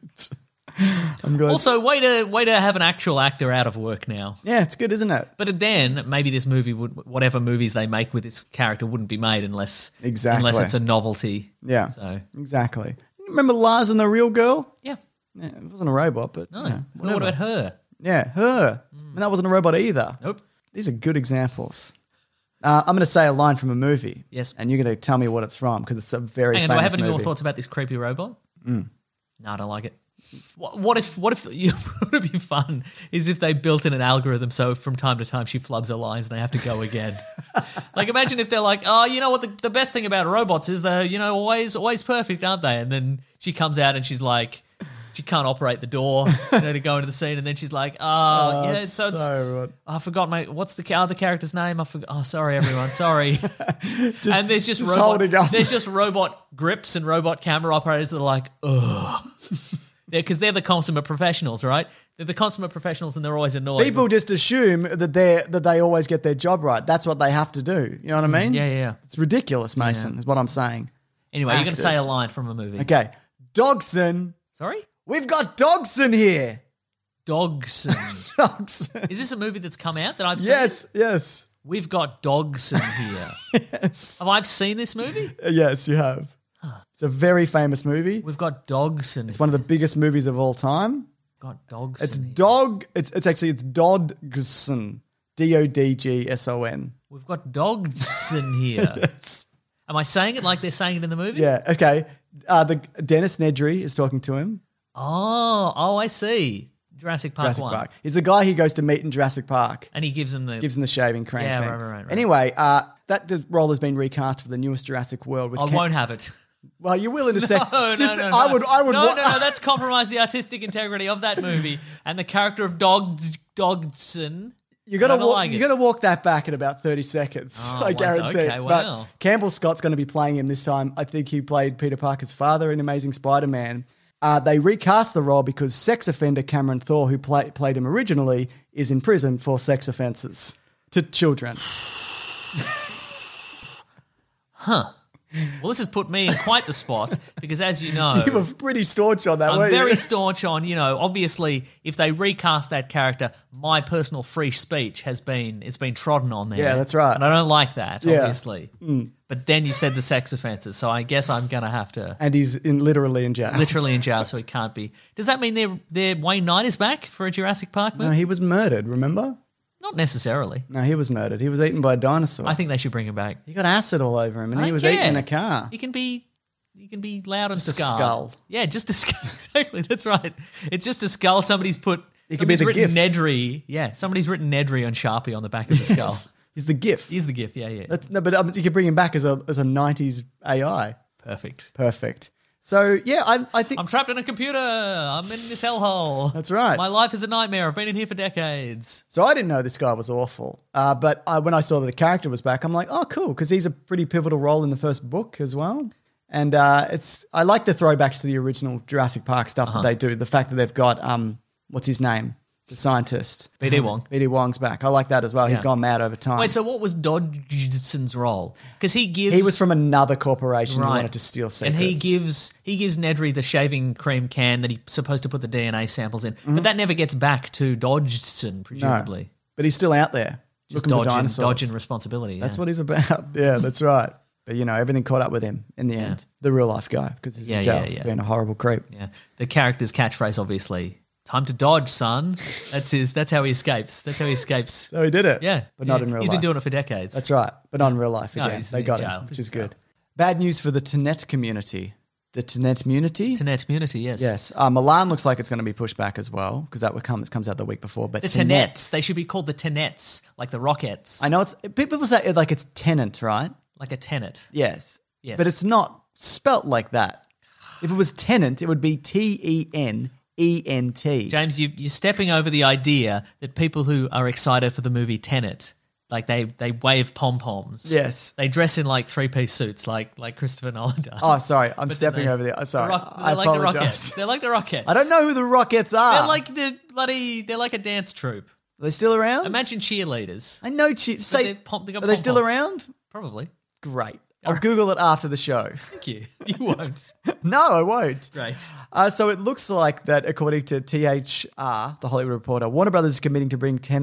I'm glad. Also, way to way to have an actual actor out of work now. yeah, it's good, isn't it? But then maybe this movie would, whatever movies they make with this character, wouldn't be made unless Exactly. unless it's a novelty. Yeah, So exactly. remember Lars and the Real Girl? Yeah. Yeah, it wasn't a robot, but No. you know, what about her? Yeah, her. And that wasn't a robot either. Nope. These are good examples. Uh, I'm going to say a line from a movie. Yes. And you're going to tell me what it's from because it's a very Hang on, do I famous have any movie. more thoughts about this creepy robot? Mm. No, I don't like it. What, what if what if you what would be fun is if they built in an algorithm so from time to time she flubs her lines and they have to go again. Like imagine if they're like, oh, you know what, the, the best thing about robots is they're, you know, always always perfect, aren't they? And then she comes out and she's like, she can't operate the door, you know, to go into the scene, and then she's like, oh, Oh, yeah, so, it's, so right. I forgot my what's the other character's name? I forgot. Oh, sorry, everyone, sorry. And there's just, just robot, holding up. there's just robot grips and robot camera operators that are like, ugh. Because they're, they're the consummate professionals, right? They're the consummate professionals, and they're always annoyed. People just assume that they that they always get their job right. That's what they have to do. You know what I mean? yeah, yeah, yeah. It's ridiculous, Mason, is what I'm saying. Anyway, you're going to say a Actors. line from a movie. Okay. Dogson. Sorry? We've got Dogson here. Dogson. Dogson. Is this a movie that's come out that I've seen? Yes, yes. We've got Dogson here. Yes. Have I seen this movie? Yes, you have. It's a very famous movie. We've got Dogson. It's one of the biggest movies of all time. got Dogson. It's here. dog. It's it's actually it's Dodgson. D O D G S O N. We've got Dogson here. It's, Am I saying it like they're saying it in the movie? yeah. Okay. Uh, the Dennis Nedry is talking to him. Oh, oh, I see. Jurassic Park Jurassic one. Park. He's the guy he goes to meet in Jurassic Park. And he gives him the. Gives him the shaving crank Yeah, thing. right, right, right, right. Anyway, uh, that the role has been recast for the newest Jurassic World. With I Cam- won't have it. Well, you will in a sec. No, Just, no, no, I no. would. I would. No, wa- no, no. That's compromised the artistic integrity of that movie and the character of Dog Dogson. You're gonna I don't walk. like you're it. gonna walk that back in about thirty seconds. Oh, I was- guarantee. okay, But wow. Campbell Scott's going to be playing him this time. I think he played Peter Parker's father in Amazing Spider-Man. Uh, they recast the role because sex offender Cameron Thor, who play, played him originally, is in prison for sex offences to children. Well, this has put me in quite the spot because, as you know, You were pretty staunch on that, I'm weren't very you? staunch on, you know, obviously, if they recast that character, my personal free speech has been, it's been trodden on there. Yeah, that's right. And I don't like that, Yeah. Mm. obviously. But then you said the sex offences, so I guess I'm going to have to And he's in literally in jail. literally in jail, so he can't be. Does that mean their their Wayne Knight is back for a Jurassic Park movie? No, he was murdered. Remember? Not necessarily. No, he was murdered. He was eaten by a dinosaur. I think they should bring him back. he got acid all over him, and I he don't was care. eaten in a car. He can be, he can be loud and Just a scarred. skull. Yeah, just a skull. Exactly, that's right. It's just a skull. Somebody's put. He could be somebody's the written GIF. Nedry. Yeah, somebody's written Nedry on Sharpie on the back of the skull. Yes. He's the GIF. He's the GIF. Yeah, yeah. That's, no, but um, you could bring him back as a as a nineties A I. Perfect. Perfect. So yeah, I I think I'm trapped in a computer. I'm in this hellhole. That's right. My life is a nightmare. I've been in here for decades. so. I didn't know this guy was awful, uh, but I, when I saw that the character was back, I'm like, oh, cool, because he's a pretty pivotal role in the first book as well. And uh, it's I like the throwbacks to the original Jurassic Park stuff Uh-huh. that they do. The fact that they've got um, what's his name, the scientist, B D Wong. B D Wong's back. I like that as well. He's Yeah. gone mad over time. Wait, so what was Dodgson's role? Because he gives he was from another corporation who Right. wanted to steal secrets. And he gives he gives Nedry the shaving cream can that he's supposed to put the D N A samples in, Mm-hmm. but that never gets back to Dodgson, presumably. no, but he's still out there Just looking for dodging, dinosaurs. dodging responsibility. That's yeah. what he's about. Yeah, that's right. But you know, everything caught up with him in the end. The real life guy, because he's Yeah, in jail yeah, for yeah. being a horrible creep. Yeah, the character's catchphrase, obviously, "Time to dodge, son." That's his. That's how he escapes. That's how he escapes. So he did it. Yeah, but not yeah. in real He's life. been doing it for decades. That's right, but not in real life No, again. he's they in got jail. him, which He's is in jail. good. Bad news for the Tenet community. The Tenet community. It's an community, yes. Yes, uh, Milan looks like it's going to be pushed back as well because that would come. It comes out the week before. But The Tenet- Tenets. They should be called the Tenets, like the Rockettes, I know it's people say it like it's tenant, right? like a tenet. Yes. Yes. But it's not spelt like that. If it was tenant, it would be T E N E N T. James, you, you're stepping over the idea that people who are excited for the movie Tenet, like they, they wave pom-poms. Yes. They dress in like three-piece suits like like Christopher Nolan does. Oh, sorry. I'm But then stepping they- over there. Oh, the sorry. rock- I they're like the apologize. Rockettes. They're like the Rockettes. I don't know who the Rockettes are. They're like the bloody, they're like a dance troupe. Are they still around? Imagine cheerleaders. I know. Che- say, they're pom- they got are they still pom-pom. around? Probably. Great. I'll Google it after the show. Thank you. You won't. No, I won't. Great. Uh, so it looks like that, according to T H R, the Hollywood Reporter, Warner Brothers is committing to bring Tenet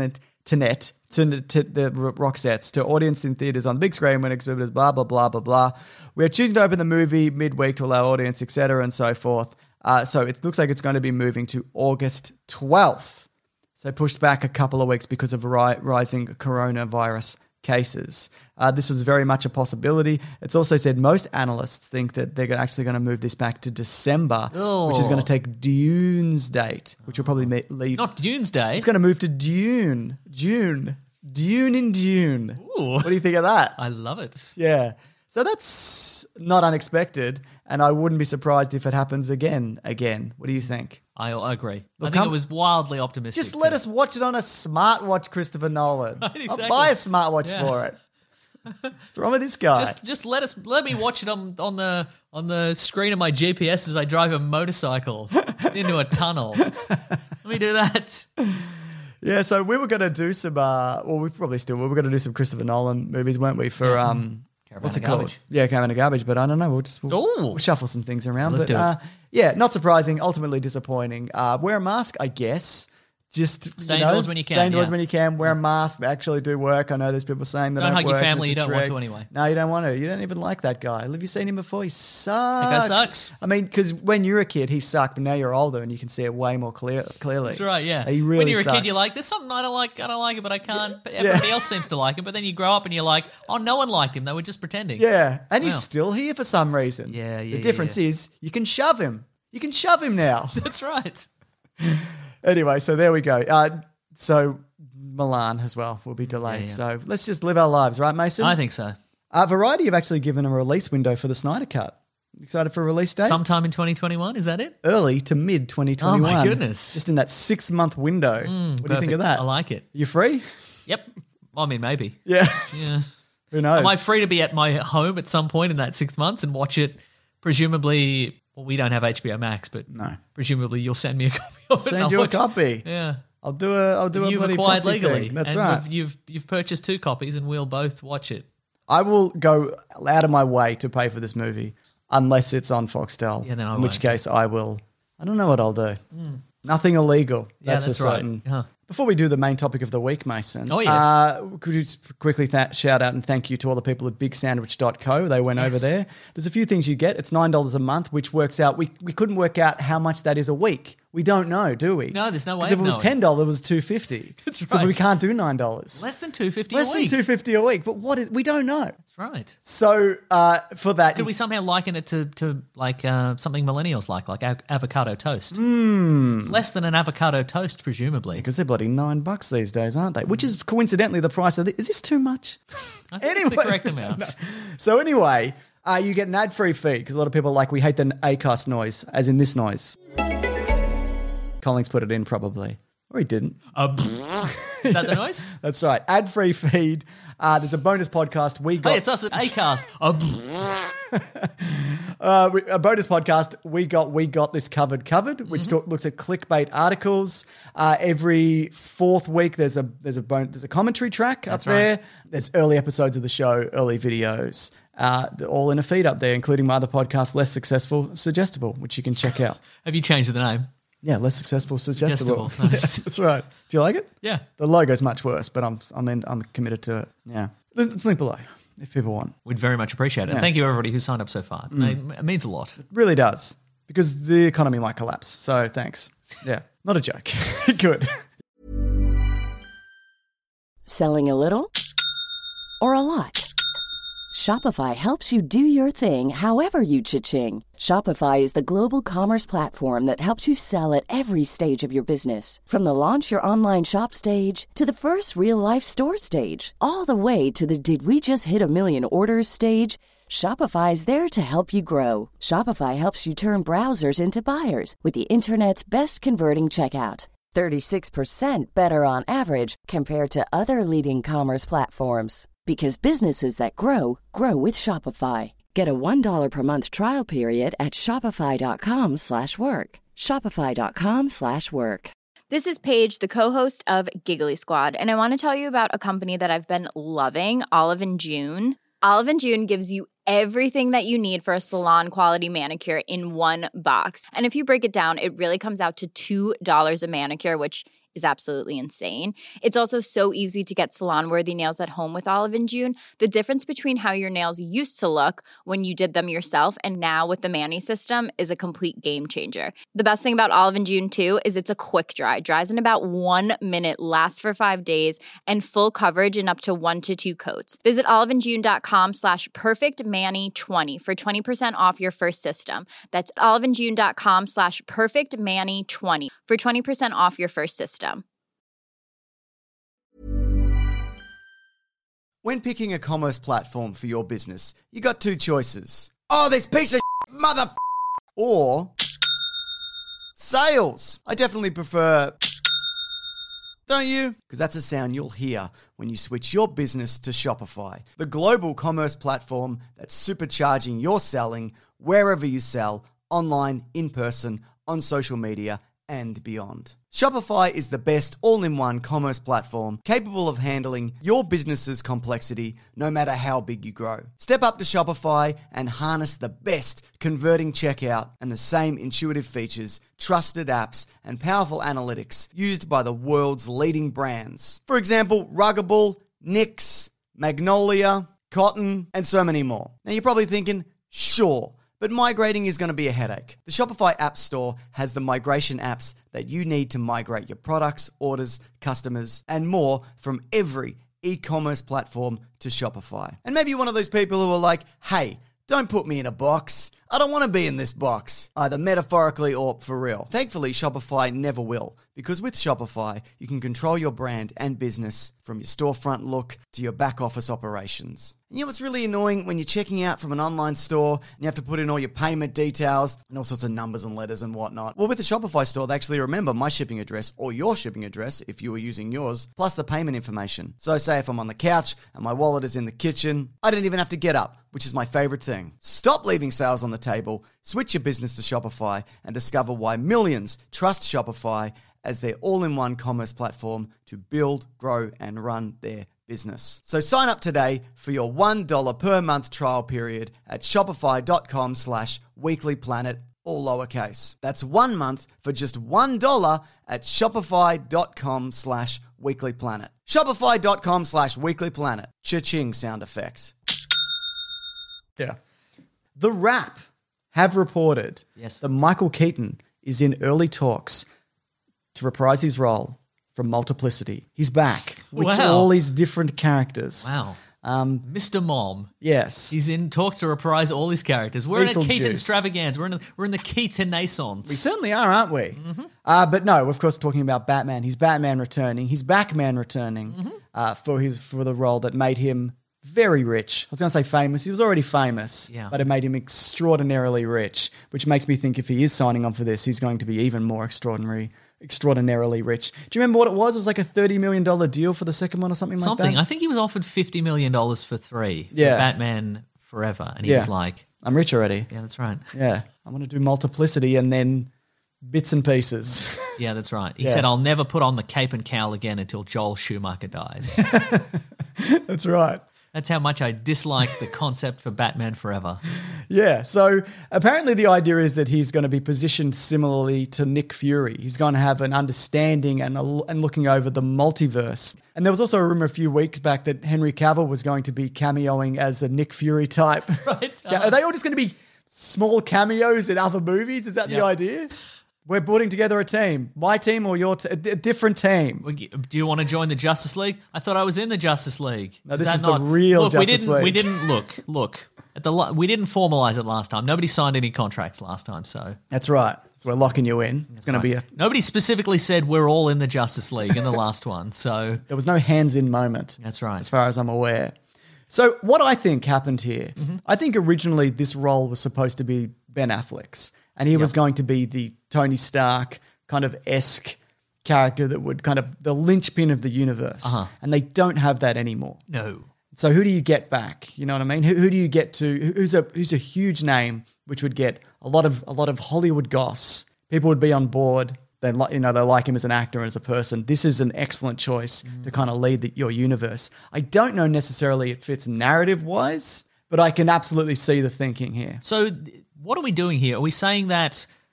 to net, to, to the rock sets, to audience in theaters on big screen when exhibitors, blah, blah, blah, blah, blah. We're choosing to open the movie midweek to allow audience, et cetera, and so forth. Uh, so it looks like it's going to be moving to August twelfth. So pushed back a couple of weeks because of ri- rising coronavirus cases. Uh, this was very much a possibility. It's also said most analysts think that they're actually going to move this back to December, Oh. which is going to take Dune's date, which will probably ma- lead... Not Dune's Day. It's going to move to Dune. June. Dune in Dune. Ooh. What do you think of that? I love it. Yeah. So that's not unexpected, and I wouldn't be surprised if it happens again. Again. What do you think? I, I agree. Look, I think come- it was wildly optimistic. Just let too. us watch it on a smartwatch, Christopher Nolan. Right, exactly. I'll buy a smartwatch Yeah. for it. What's wrong with this guy? Just, just let us let me watch it on on the on the screen of my G P S as I drive a motorcycle into a tunnel. Let me do that. Yeah, so we were going to do some, uh, well, we probably still will. We were going to do some Christopher Nolan movies, weren't we? For, um, Caravan what's of it called? Garbage. Yeah, Caravan of Garbage, but I don't know. We'll just we'll, Ooh. we'll shuffle some things around. Let's but, do it. Uh, yeah, not surprising, ultimately disappointing. Uh, wear a mask, I guess. Just Stay you know, indoors when you can, Stay indoors yeah. when you can. Wear a mask. They actually do work. I know there's people saying they Don't don't, hug your work and family, it's a you don't want trick. to anyway. No, you don't want to. You don't even like that guy. Have you seen him before? He sucks. guy sucks. I mean, because when you're a kid, he sucked, but now you're older and you can see it way more clear, clearly. That's right, yeah. He really when you're a sucks. kid, you're like, there's something I don't like, I don't like it, but I can't. But everybody else seems to like it. But then you grow up and you're like, oh, no one liked him. They were just pretending. Yeah, and he's Wow. still here for some reason. Yeah, yeah, The difference yeah. is you can shove him. You can shove him now. That's right. Anyway, so there we go. Uh, so Milan as well will be delayed. yeah. So let's just live our lives, right, Mason? I think so. Uh, Variety have actually given a release window for the Snyder Cut. Excited for a release date? Sometime in twenty twenty-one, is that it? Early to mid twenty twenty-one. Oh, my goodness. Just in that six month window. what do you think Perfect. of that? I like it. You free? Yep. I mean, maybe. Yeah. Yeah. Who knows? Am I free to be at my home at some point in that six months and watch it? Presumably, well, we don't have H B O Max, but No. presumably you'll send me a copy of it. and Send I'll you a watch it. copy. Yeah. I'll do a I'll do a You've bloody acquired proxy legally. thing. That's and right. we've- You've you've purchased two copies, and we'll both watch it. I will go out of my way to pay for this movie unless it's on Foxtel. Yeah, then I in which won't. case I will. I don't know what I'll do. Nothing illegal. Yeah, That's, that's for right. certain. Huh. Before we do the main topic of the week, Mason. Oh, yes. Uh, could you just quickly th- shout out and thank you to all the people at big sandwich dot co. They went over Yes. there. There's a few things you get. It's nine dollars a month, which works out. We, we couldn't work out how much that is a week. We don't know, do we? No, there's no way 'Cause if of it was knowing. ten dollars, it was two dollars and fifty cents. That's So we right. can't do nine dollars. Less than two fifty Less a than week. two dollars and fifty cents a week. But what is, we don't know. That's right. So uh, for that, Could we somehow liken it to, to like uh, something millennials like, like av- avocado toast? Mm. It's less than an avocado toast, presumably. because they're bloody nine bucks these days, aren't they? Which is coincidentally the price of the, is this too much? I think it's the correct amount. So anyway, uh, you get an ad-free feed because a lot of people are like, we hate the ACAST noise, as in this noise. Collins put it in probably. Or he didn't. Uh, is that the noise? That's right. Ad-free feed. Uh, there's a bonus podcast. We got Hey, it's us at Acast. Uh, Uh, we- a bonus podcast. We got we got this covered covered, which talk, looks at clickbait articles. Uh, every fourth week, there's a there's a bon- there's a commentary track That's up there. There's early episodes of the show, early videos, uh, they're all in a feed up there, including my other podcast, Less Successful Suggestible, which you can check out. have you changed the name? Yeah, Less Successful Suggestible. Suggestible, nice. That's right. Do you like it? Yeah. The logo's much worse, but I'm I'm in, I'm committed to it. Yeah, it's link below if people want. We'd very much appreciate it. And thank you, everybody who signed up so far. It means a lot. Really does. Because the economy might collapse. So thanks. Yeah. Not a joke. Good. Selling a little or a lot? Shopify helps you do your thing however you cha-ching. Shopify is the global commerce platform that helps you sell at every stage of your business. From the launch your online shop stage to the first real life store stage, all the way to the did we just hit a million orders stage. Shopify is there to help you grow. Shopify helps you turn browsers into buyers with the internet's best converting checkout. thirty-six percent better on average compared to other leading commerce platforms. Because businesses that grow, grow with Shopify. Get a one dollar per month trial period at shopify.com slash work. Shopify.com slash work. This is Paige, the co-host of Giggly Squad, and I want to tell you about a company that I've been loving, Olive and June. Olive and June gives you everything that you need for a salon-quality manicure in one box. And if you break it down, it really comes out to two dollars a manicure, which is absolutely insane. It's also so easy to get salon-worthy nails at home with Olive and June. The difference between how your nails used to look when you did them yourself and now with the Mani system is a complete game changer. The best thing about Olive and June too is it's a quick dry. Dries in about one minute, lasts for five days, and full coverage in up to one to two coats. Visit oliveandjune.com slash perfectmani20 for twenty percent off your first system. That's oliveandjune.com slash perfectmani20 for twenty percent off your first system. When picking a commerce platform for your business, you got two choices. Oh, this piece of mother or sales. I definitely prefer, don't you? Because that's a sound you'll hear when you switch your business to Shopify, the global commerce platform that's supercharging your selling wherever you sell, online, in person, on social media, and beyond. Shopify is the best all-in-one commerce platform capable of handling your business's complexity no matter how big you grow. Step up to Shopify and harness the best converting checkout and the same intuitive features, trusted apps, and powerful analytics used by the world's leading brands. For example, Ruggable, Nix, Magnolia, Cotton, and so many more. Now you're probably thinking, sure, but migrating is going to be a headache. The Shopify App Store has the migration apps that you need to migrate your products, orders, customers, and more from every e-commerce platform to Shopify. And maybe you're one of those people who are like, hey, don't put me in a box. I don't want to be in this box, either metaphorically or for real. Thankfully, Shopify never will, because with Shopify, you can control your brand and business from your storefront look to your back office operations. And you know what's really annoying when you're checking out from an online store and you have to put in all your payment details and all sorts of numbers and letters and whatnot? Well, with the Shopify store, they actually remember my shipping address or your shipping address if you were using yours, plus the payment information. So say if I'm on the couch and my wallet is in the kitchen, I don't even have to get up, which is my favorite thing. Stop leaving sales on the table, switch your business to Shopify, and discover why millions trust Shopify as their all-in-one commerce platform to build, grow, and run their business. So sign up today for your one dollar per month trial period at shopify.com slash weeklyplanet, all lowercase. That's one month for just one dollar at shopify.com slash weeklyplanet. Shopify.com slash weeklyplanet. Cha-ching sound effect. Yeah. The Wrap have reported Yes. that Michael Keaton is in early talks to reprise his role from Multiplicity. He's back with Wow. all these different characters. Wow. Um, Mister Mom. yes. He's in talks to reprise all his characters. We're in Lethal a Keaton Juice. extravaganza. We're in, a, we're in the Keaton Naissance. We certainly are, aren't we? Mm-hmm. Uh, but no, we're of course talking about Batman. He's Batman returning. He's Batman returning Mm-hmm. uh, for his for the role that made him very rich. I was going to say famous. He was already famous, Yeah. but it made him extraordinarily rich, which makes me think if he is signing on for this, he's going to be even more extraordinary, extraordinarily rich. Do you remember what it was? It was like a thirty million dollars deal for the second one or something, Something. like that. I think he was offered fifty million dollars for three. for Yeah. Batman Forever. And he Yeah. was like, I'm rich already. yeah, that's right. Yeah. I want to do Multiplicity and then bits and pieces. Yeah, that's right. He Yeah. said, I'll never put on the cape and cowl again until Joel Schumacher dies. That's right. That's how much I dislike the concept for Batman Forever. Yeah, so apparently the idea is that he's going to be positioned similarly to Nick Fury. He's going to have an understanding and, a, and looking over the multiverse. And there was also a rumor a few weeks back that Henry Cavill was going to be cameoing as a Nick Fury type. Right. Yeah, Are they all just going to be small cameos in other movies? Is that Yeah. the idea? We're putting together a team. My team or your t- a d- a different team. Do you want to join the Justice League? I thought I was in the Justice League. No, Is this that is the not- real look, Justice we didn't, We League. didn't look. Look at the. la- We didn't formalize it last time. Nobody signed any contracts last time. So That's right. So we're locking you in. It's going to be a... nobody specifically said we're all in the Justice League in the last one. So There was no hands-in moment. that's right. As far as I'm aware. So what I think happened here, Mm-hmm. I think originally this role was supposed to be Ben Affleck's, and he was going to be the Tony Stark kind of esque character that would kind of the linchpin of the universe, Uh-huh. and they don't have that anymore. No. So who do you get back? You know what I mean? Who, who do you get to? who- Who's a who's a huge name, which would get a lot of a lot of Hollywood goss. People would be on board. They like you know they like him as an actor and as a person. This is an excellent choice to kind of lead the, your universe. I don't know necessarily it fits narrative wise, but I can absolutely see the thinking here. So th- what are we doing here? Are we saying that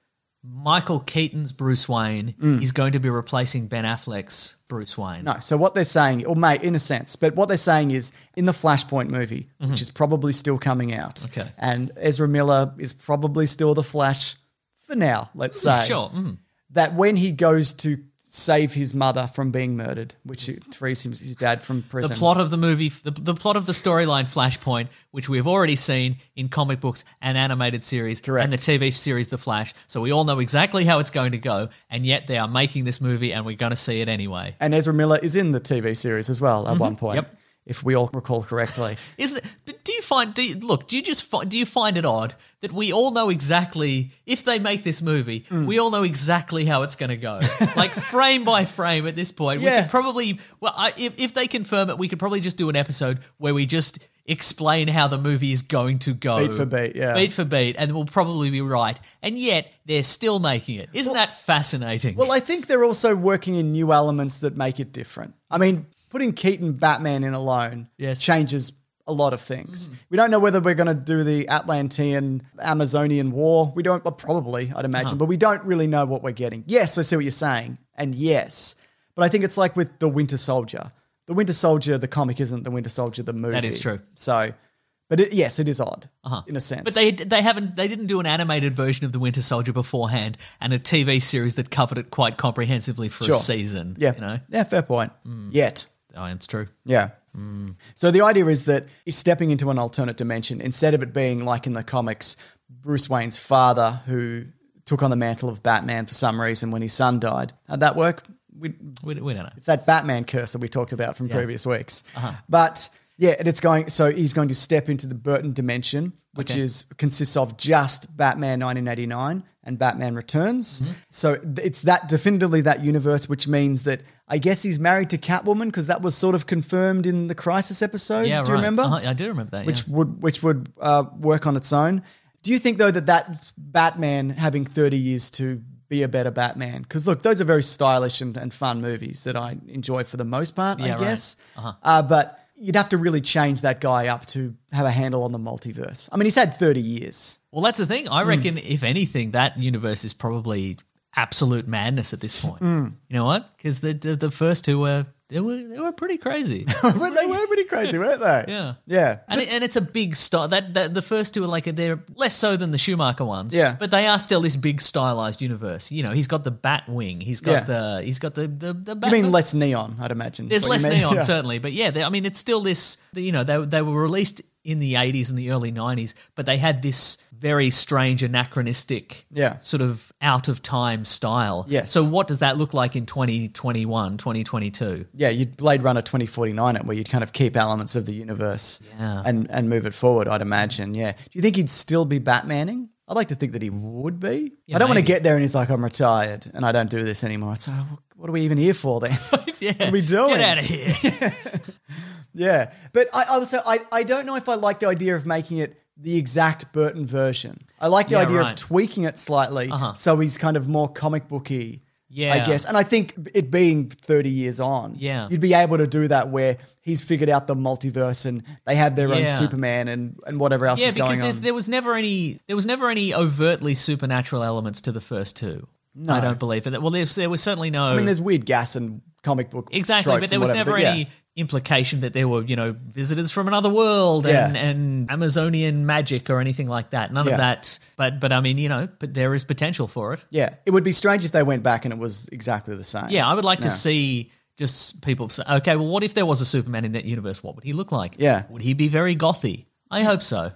Michael Keaton's Bruce Wayne is going to be replacing Ben Affleck's Bruce Wayne. No, so what they're saying, or mate, in a sense, but what they're saying is in the Flashpoint movie, which is probably still coming out, Okay. and Ezra Miller is probably still the Flash for now, let's say. Sure. mhm. That when he goes to save his mother from being murdered, which frees his his dad from The prison. plot of the movie, the, the plot of the storyline Flashpoint, which we've already seen in comic books and animated series, Correct. and the T V series The Flash. So we all know exactly how it's going to go, and yet they are making this movie, and we're going to see it anyway. And Ezra Miller is in the T V series as well at one point, Yep. if we all recall correctly. Is it? But do you find? Do you, look? Do you just fi- do you find it odd that we all know exactly if they make this movie, we all know exactly how it's going to go, like frame by frame at this point. We Yeah. could probably, well, I, if if they confirm it, we could probably just do an episode where we just explain how the movie is going to go, Beat for beat, yeah. beat for beat, and we'll probably be right. And yet they're still making it. Isn't that fascinating? Well, I think they're also working in new elements that make it different. I mean, putting Keaton Batman in alone Yes. changes a lot of things. We don't know whether we're going to do the Atlantean Amazonian war. We don't, well, probably, I'd imagine, but we don't really know what we're getting. Yes, I see what you're saying, and yes. But I think it's like with the Winter Soldier. The Winter Soldier, the comic, isn't the Winter Soldier, the movie. That is true. So, but it, yes, it is odd Uh-huh. in a sense. But they they haven't they didn't do an animated version of the Winter Soldier beforehand and a T V series that covered it quite comprehensively for Sure. a season. yeah, you know. yeah, fair point. Yet. Oh, it's true. Yeah. So the idea is that he's stepping into an alternate dimension. Instead of it being like in the comics, Bruce Wayne's father who took on the mantle of Batman for some reason when his son died. How'd that work? We, We, we don't know. it's that Batman curse that we talked about from previous weeks. But yeah, and it's going. So he's going to step into the Burton dimension, which Okay. is consists of just Batman nineteen eighty-nine and Batman Returns. Mm-hmm. So th- it's that definitively that universe, which means that I guess he's married to Catwoman because that was sort of confirmed in the Crisis episodes. Yeah, Do you right. remember? Uh-huh, I do remember that. Which yeah. would which would uh, work on its own. Do you think though that that Batman having thirty years to be a better Batman? Because look, those are very stylish and, and fun movies that I enjoy for the most part, Yeah, I right. guess. Uh-huh. Uh, but you'd have to really change that guy up to have a handle on the multiverse. I mean, he's had thirty years. Well, that's the thing. I Hmm. reckon, if anything, that universe is probably absolute madness at this point. Hmm. You know what? Because the, the the first two were they were they were pretty crazy. But they were pretty crazy, weren't they? Yeah. Yeah. And, it, and it's a big style. That, that the first two are like they're less so than the Schumacher ones. Yeah. but they are still this big stylized universe. You know, he's got the bat wing. He's got Yeah. the he's got the the the. I Bat, mean, less neon, I'd imagine. There's What less you mean? neon Yeah. certainly, but yeah, they, I mean, it's still this. You know, they they were released in the eighties and the early nineties, but they had this very strange anachronistic, Yeah. sort of out of time style. Yes. So what does that look like in twenty twenty-one, twenty twenty-two? Yeah, you'd Blade Runner twenty forty-nine it, where you'd kind of keep elements of the universe Yeah. and, and move it forward, I'd imagine, yeah. Do you think he'd still be Batmaning? I'd like to think that he would be. Yeah, I don't want to maybe. get there and he's like, I'm retired and I don't do this anymore. It's like, what are we even here for then? yeah. What are we doing? Get out of here. Yeah. But I also, I, I don't know if I like the idea of making it the exact Burton version. I like the Yeah, idea right. of tweaking it slightly Uh-huh. so he's kind of more comic booky. Yeah. I guess. And I think it being thirty years on, Yeah. you'd be able to do that where he's figured out the multiverse and they have their own Yeah. Superman and, and whatever else Yeah, is because going there's, on. there was never any there was never any overtly supernatural elements to the first two. No. I don't believe it. Well, there's, there was certainly no. I mean, there's weird gas and comic book exactly, tropes but there and was whatever, never but any yeah. implication that there were, you know, visitors from another world and, Yeah. and Amazonian magic or anything like that. None Yeah. of that. But but I mean, you know, but there is potential for it. Yeah. It would be strange if they went back and it was exactly the same. Yeah, I would like Yeah. to see just people say, okay, well, what if there was a Superman in that universe? What would he look like? Yeah. Would he be very gothy? I hope so.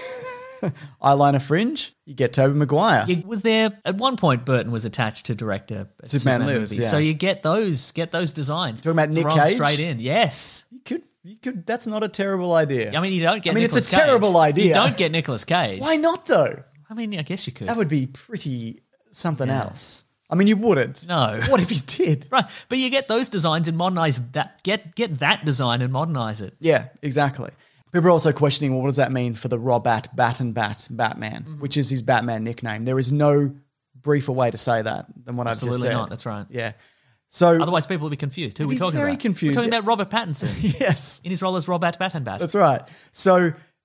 Eyeliner fringe, you get Tobey Maguire. You- was there at one point Burton was attached to direct a, a Superman Superman, Lives, movie, yeah. so you get those get those designs. Talking about Nick thrown Cage? straight in. Yes, You could, you could. That's not a terrible idea. I mean you don't get. I mean, it's a Nicolas Cage. terrible idea. You don't get Nicolas Cage. Why not though? I mean, I guess you could. That would be pretty something else. I mean, you wouldn't. No. What if you did? Right, but you get those designs and modernize that. Get get that design and modernize it. Yeah, exactly. People are also questioning, well, what does that mean for the Robat Bat and Bat Batman, Mm-hmm. which is his Batman nickname? There is no briefer way to say that than what I've just Absolutely said. not. That's right. Yeah. So, Otherwise, people will be confused. Who are They'd we be talking very about? confused. We're talking about Robert Pattinson yes, in his role as Robert Battenbat. that's right. So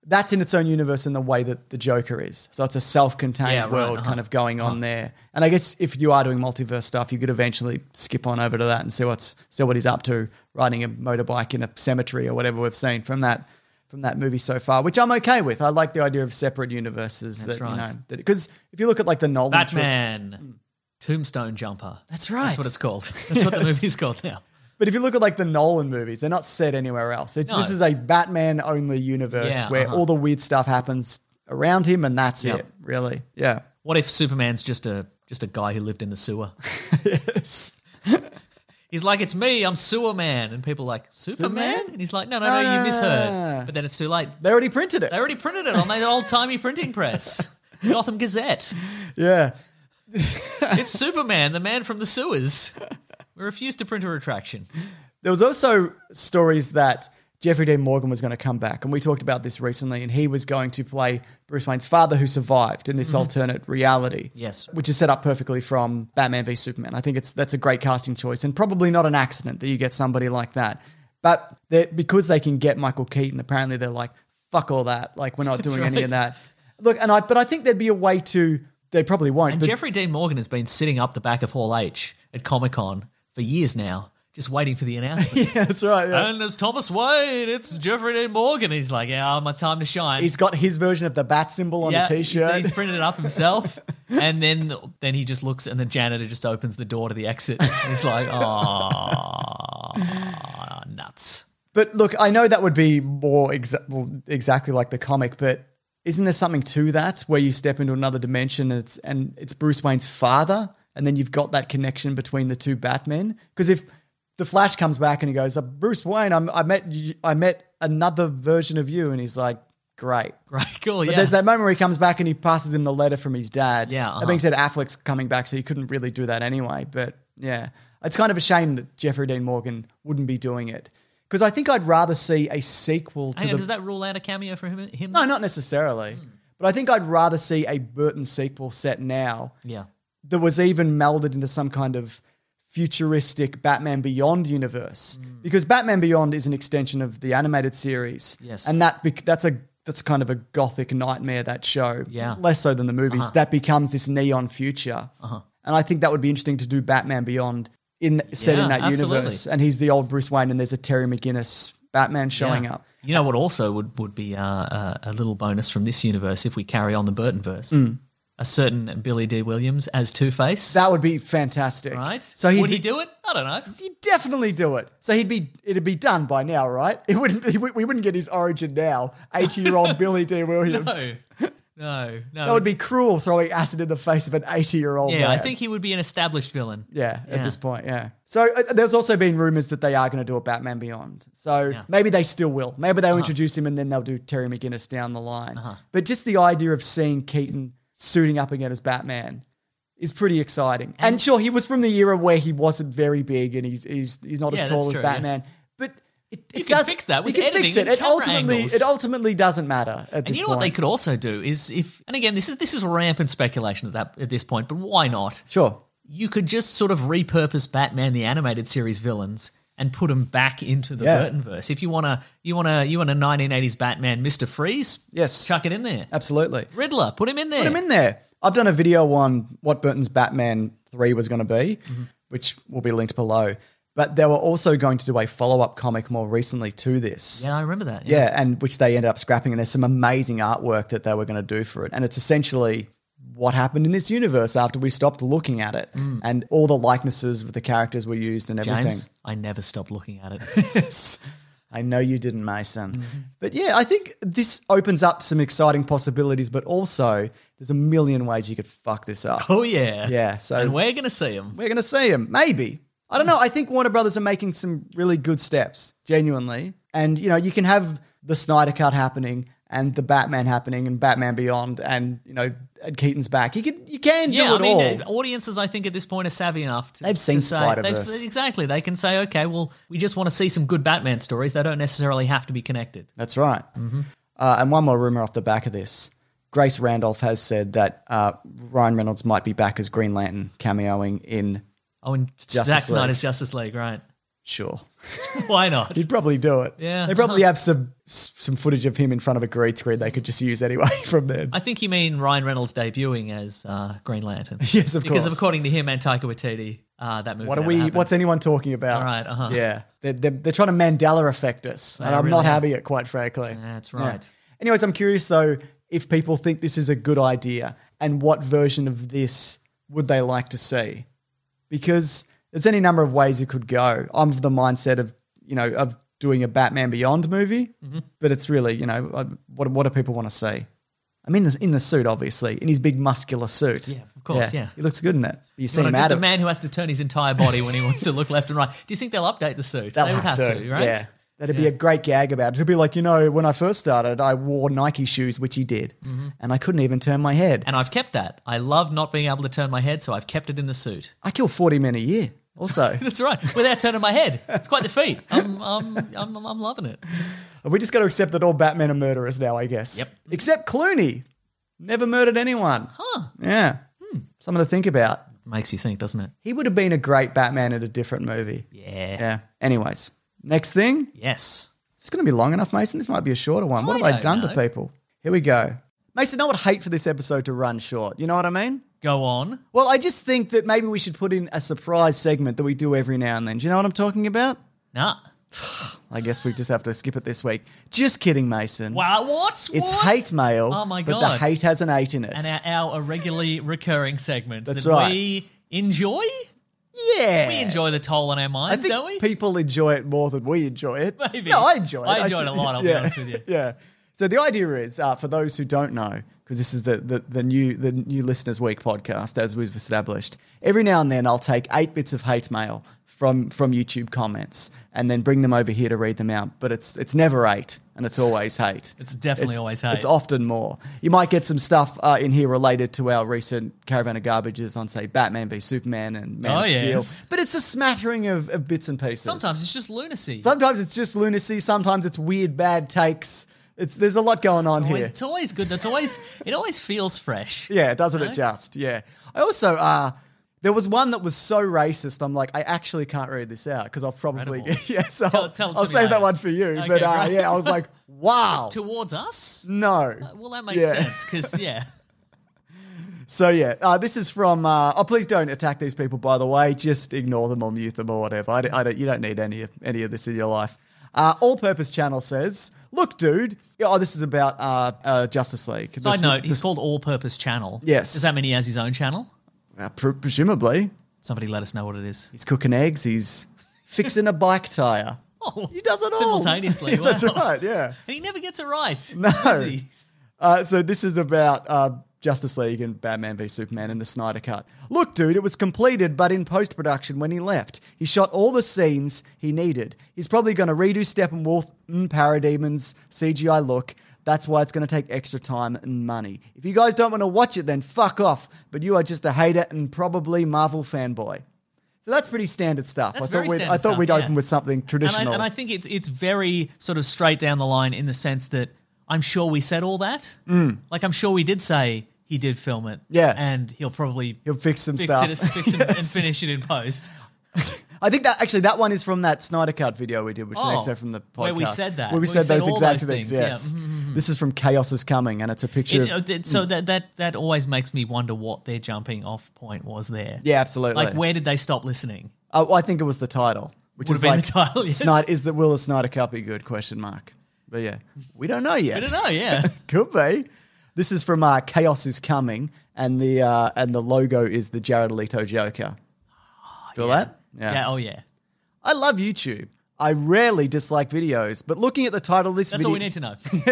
that's in its own universe in the way that the Joker is. So it's a self-contained Yeah, right, world uh-huh. kind of going on there. And I guess if you are doing multiverse stuff, you could eventually skip on over to that and see what's see what he's up to, riding a motorbike in a cemetery or whatever we've seen from that from that movie so far, which I'm okay with. I like the idea of separate universes. That's that right. you know, because if you look at like the Nolan tri- Batman, Tombstone Jumper. That's right. That's what it's called. That's what the Yes. movie's called now. But if you look at like the Nolan movies, they're not set anywhere else. It's, No. This is a Batman only universe Yeah, where uh-huh. all the weird stuff happens around him, and that's Yep. it. Really, yeah. What if Superman's just a just a guy who lived in the sewer? Yes. He's like, it's me, I'm Sewer Man. And people are like, Superman? Superman? And he's like, no, no, no, you misheard. Ah. But then it's too late. They already printed it. They already printed it on that old-timey printing press. The Gotham Gazette. Yeah. It's Superman, the man from the sewers. We refuse to print a retraction. There was also stories that Jeffrey Dean Morgan was going to come back, and we talked about this recently, and he was going to play Bruce Wayne's father who survived in this alternate reality. Yes. Which is set up perfectly from Batman v Superman. I think it's that's a great casting choice, and probably not an accident that you get somebody like that. But they're- because they can get Michael Keaton, apparently they're like, fuck all that. Like, we're not doing any right. of that. Look, and I but I think there'd be a way to, they probably won't. And but Jeffrey Dean Morgan has been sitting up the back of Hall H at Comic-Con for years now, just waiting for the announcement. yeah, that's right. Yeah. And it's Thomas Wayne, it's Jeffrey Dean Morgan. He's like, yeah, my time to shine. He's got his version of the bat symbol on Yeah, the t-shirt. He's printed it up himself. And then then he just looks, and the janitor just opens the door to the exit. And he's like, oh, nuts. But look, I know that would be more exa- well, exactly like the comic, but isn't there something to that where you step into another dimension and it's, and it's Bruce Wayne's father, and then you've got that connection between the two Batmen? Because if the Flash comes back and he goes, uh, Bruce Wayne, I'm, I met you, I met another version of you, and he's like, great. Right, cool, But yeah. there's that moment where he comes back and he passes him the letter from his dad. Yeah, That uh-huh. being said, Affleck's coming back, so he couldn't really do that anyway. But yeah, it's kind of a shame that Jeffrey Dean Morgan wouldn't be doing it. Because I think I'd rather see a sequel to Hang on, the... does that rule out a cameo for him? him? No, not necessarily. But I think I'd rather see a Burton sequel set now Yeah. that was even melded into some kind of futuristic Batman Beyond universe. Mm. Because Batman Beyond is an extension of the animated series. Yes. And that bec- that's a that's kind of a gothic nightmare, that show. Yeah. Less so than the movies. Uh-huh. That becomes this neon future. Uh-huh. And I think that would be interesting to do Batman Beyond in set Yeah, in that absolutely. universe. And he's the old Bruce Wayne, and there's a Terry McGinnis Batman showing Yeah. up. You know what also would, would be uh, a, a little bonus from this universe if we carry on the Burtonverse? Mm. A certain Billy D. Williams as Two-Face. That would be fantastic. Right? So he'd would he be- do it? I don't know. He'd definitely do it. So he'd be, it'd be done by now, right? It wouldn't. He, we wouldn't get his origin now. Eighty-year-old Billy D. Williams. No. No, no. That would be cruel, throwing acid in the face of an eighty-year-old Yeah, I man. think he would be an established villain. Yeah, at Yeah. this point, yeah. So uh, there's also been rumors that they are going to do a Batman Beyond. So Yeah. maybe they still will. Maybe they'll introduce him and then they'll do Terry McGinnis down the line. But just the idea of seeing Keaton suiting up again as Batman is pretty exciting. And, sure, he was from the era where he wasn't very big and he's he's he's not Yeah, as tall that's as true, yeah. Batman. But it, it You can does fix that with you can editing fix it. and It camera ultimately angles. it ultimately doesn't matter at And this you know point. what they could also do is if, and again, this is this is rampant speculation at that at this point, but why not? Sure. You could just sort of repurpose Batman the animated series villains and put them back into the Yeah. Burtonverse. If you want to, you want to, you want a nineteen eighties Batman, Mister Freeze, Yes. chuck it in there. Absolutely. Riddler, put him in there. Put him in there. I've done a video on what Burton's Batman three was going to be, Mm-hmm. which will be linked below. But they were also going to do a follow-up comic more recently to this. Yeah, I remember that. Yeah, and which they ended up scrapping. And there's some amazing artwork that they were going to do for it. And it's essentially what happened in this universe after we stopped looking at it. And all the likenesses of the characters were used and everything. James, I never stopped looking at it. Yes. I know you didn't, Mason. Mm-hmm. But yeah, I think this opens up some exciting possibilities, but also there's a million ways you could fuck this up. Oh yeah, Yeah, so- and we're gonna see him. We're going to see him. Maybe. I don't know. I think Warner Brothers are making some really good steps, genuinely. And, you know, you can have the Snyder Cut happening and the Batman happening and Batman Beyond and, you know, and Keaton's back. You can, you can Yeah, do I it mean, all. uh, audiences, I think, at this point are savvy enough to They've seen to say, Spider-Verse. they've- Exactly, they can say, okay, well, we just want to see some good Batman stories. They don't necessarily have to be connected. That's right. Mm-hmm. Uh, and one more rumor off the back of this. Grace Randolph has said that uh, Ryan Reynolds might be back as Green Lantern, cameoing in... Oh, and Justice Zack League. Snyder's Justice League, right? Sure. Why not? He'd probably do it. Yeah. They probably have some some footage of him in front of a green screen they could just use anyway from there. I think you mean Ryan Reynolds debuting as uh, Green Lantern. Yes, of because course. according to him and Taika Waititi, uh, that movie What are never we? happened. What's anyone talking about? All right, uh-huh. Yeah, they're, they're they're trying to Mandela effect us, and They I'm really not are. having it, quite frankly. That's Yeah. right. Anyways, I'm curious though if people think this is a good idea, and what version of this would they like to see? Because there's any number of ways it could go. I'm of the mindset of you know of doing a Batman Beyond movie, Mm-hmm. but it's really you know uh, what what do people want to see? I mean, in the, in the suit, obviously, in his big muscular suit. Yeah, of course, yeah. he looks good in it. You see Not him just at a it. man who has to turn his entire body when he wants to look left and right. Do you think they'll update the suit? They'll they would have, to, right? Yeah. That'd be Yeah. a great gag about it. It'd be like, you know, when I first started, I wore Nike shoes, which he did, and I couldn't even turn my head. And I've kept that. I love not being able to turn my head, so I've kept it in the suit. I kill forty men a year also. That's right. Without turning my head. It's quite the feat. I'm, I'm, I'm, I'm loving it. We just got to accept that all Batmen are murderers now, I guess. Yep. Except Clooney. Never murdered anyone. Huh. Yeah. Something to think about. Makes you think, doesn't it? He would have been a great Batman in a different movie. Yeah. Yeah. Anyways, next thing. Yes. It's going to be long enough, Mason. This might be a shorter one. What I have I don't done know. to people? Here we go. Mason, I would hate for this episode to run short. You know what I mean? Go on. Well, I just think that maybe we should put in a surprise segment that we do every now and then. Do you know what I'm talking about? Nah. I guess we just have to skip it this week. Just kidding, Mason. Wow, what? It's What? hate mail, Oh my but God. the hate has an eight in it. And our, our irregularly recurring segment That's that right. we enjoy. yeah. We enjoy the toll on our I minds, think don't we? people enjoy it more than we enjoy it. Maybe. No, I enjoy it. I enjoy it should- a lot, I'll be honest with you. Yeah. So the idea is, uh, for those who don't know, because this is the, the, the new the new Listeners Week podcast, as we've established, every now and then I'll take eight bits of hate mail from from YouTube comments and then bring them over here to read them out. But it's it's never eight, and it's always hate. It's definitely always hate. It's often more. You might get some stuff uh, in here related to our recent Caravan of Garbages on, say, Batman v Superman and Man Oh, of Steel. yes. But it's a smattering of, of bits and pieces. Sometimes it's just lunacy. Sometimes it's just lunacy. Sometimes it's weird, bad takes. It's there's a lot going on It's always, here. it's always good. That's always it always feels fresh. Yeah, doesn't it Right? just? Yeah. I also, uh, there was one that was so racist, I'm like, I actually can't read this out because I'll probably Incredible. get, yeah, so Tell- I'll, tell it to I'll me save that later. one for you. Okay, but uh, great. yeah, I was like, wow. Towards us? No. Uh, well, that makes Yeah. sense because yeah. So yeah, uh, this is from. Uh, oh, please don't attack these people. By the way, just ignore them or mute them or whatever. I, don't- I don't. You don't need any of any of this in your life. Uh, All Purpose Channel says, "Look, dude. Yeah, oh, this is about uh, uh, Justice League. Side This- note: He's this- called All Purpose Channel. Yes. Does that mean he has his own channel? uh, pre- presumably, Somebody let us know what it is. he's cooking eggs. He's fixing a bike tire. Oh, He does it all simultaneously. Yeah, That's Wow. right. Yeah. And he never gets it right. No. does he? Uh, so this is about uh, Justice League and Batman v Superman and the Snyder Cut. Look, dude, it was completed, but in post-production when he left. He shot all the scenes he needed. He's probably going to redo Steppenwolf and Parademons C G I look. That's why it's going to take extra time and money. If you guys don't want to watch it, then fuck off. But you are just a hater and probably Marvel fanboy. So that's pretty standard stuff. That's I thought very we'd, standard I thought stuff, we'd yeah. open with something And traditional. I, and I think it's it's very sort of straight down the line in the sense that I'm sure we said all that. Mm. Like I'm sure we did say he did film it. Yeah. And he'll probably He'll fix some fix stuff. it, fix it and Yes. finish it in post. I think that actually that one is from that Snyder Cut video we did, which is Oh, an excerpt from the podcast. where we said that. Where we, We said, said those all exact those things, things, yeah. yes. This is from Chaos is Coming, and it's a picture It, of... uh, it- so that, that that always makes me wonder what their jumping off point was there. Yeah, absolutely. Like where did they stop listening? Oh, I think it was the title. Which Would is have been like, the title, yes. Snyder, is the Will the Snyder Cut be good, question mark. But yeah, we don't know yet. I don't know, yeah. Could be. This is from uh, Chaos is Coming, and the uh, and the logo is the Jared Leto Joker. Feel that? yeah. Oh yeah. I love YouTube. I rarely dislike videos, but looking at the title of this That's video... all we need to know.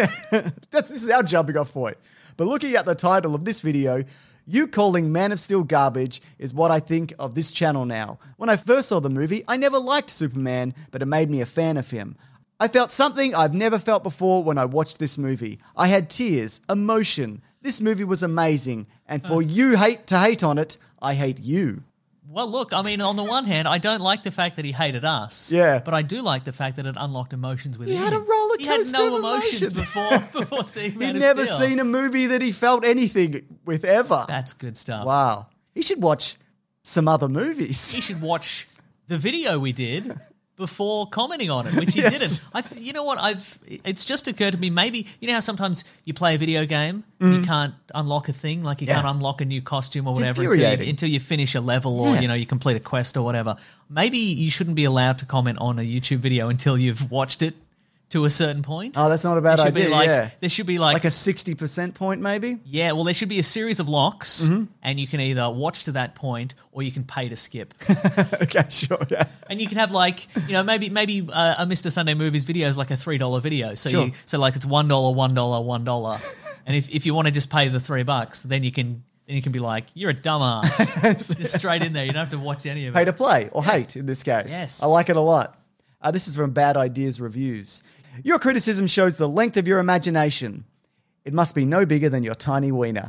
That's this is our jumping off point. But looking at the title of this video, you calling Man of Steel garbage is what I think of this channel now. When I first saw the movie, I never liked Superman, but it made me a fan of him. I felt something I've never felt before when I watched this movie. I had tears, emotion. This movie was amazing, and for you hate to hate on it, I hate you. Well, look, I mean, on the one hand, I don't like the fact that he hated us. Yeah. But I do like the fact that it unlocked emotions within He had him. a roller He had coaster no of emotions emotions. before before seeing Man He'd of never Steel. seen a movie that he felt anything with ever. That's good stuff. Wow. He should watch some other movies. He should watch the video we did before commenting on it, which he Yes. didn't. I, you know what? I've. It's just occurred to me. Maybe you know how sometimes you play a video game, and you can't unlock a thing, like you Mm. Yeah. can't unlock a new costume or It's whatever until you, infuriating. until you finish a level or Yeah. you know you complete a quest or whatever. Maybe you shouldn't be allowed to comment on a YouTube video until you've watched it to a certain point. Oh, that's not a bad There should be idea, like- yeah. There should be like, Like a sixty percent point, maybe? yeah, well, there should be a series of locks, Mm-hmm. and you can either watch to that point or you can pay to skip. Okay, sure. Yeah. And you can have like, you know, maybe maybe uh, a Mister Sunday Movies video is like a three dollar video. So Sure. you so like it's one dollar, one dollar, one dollar. And if, if you want to just pay the three bucks, then you can then you can be like, you're a dumbass. Just straight in there. You don't have to watch any of Pay it. to play, or hate in this case. Yes. I like it a lot. Uh, this is from Bad Ideas Reviews. Your criticism shows the length of your imagination. It must be no bigger than your tiny wiener.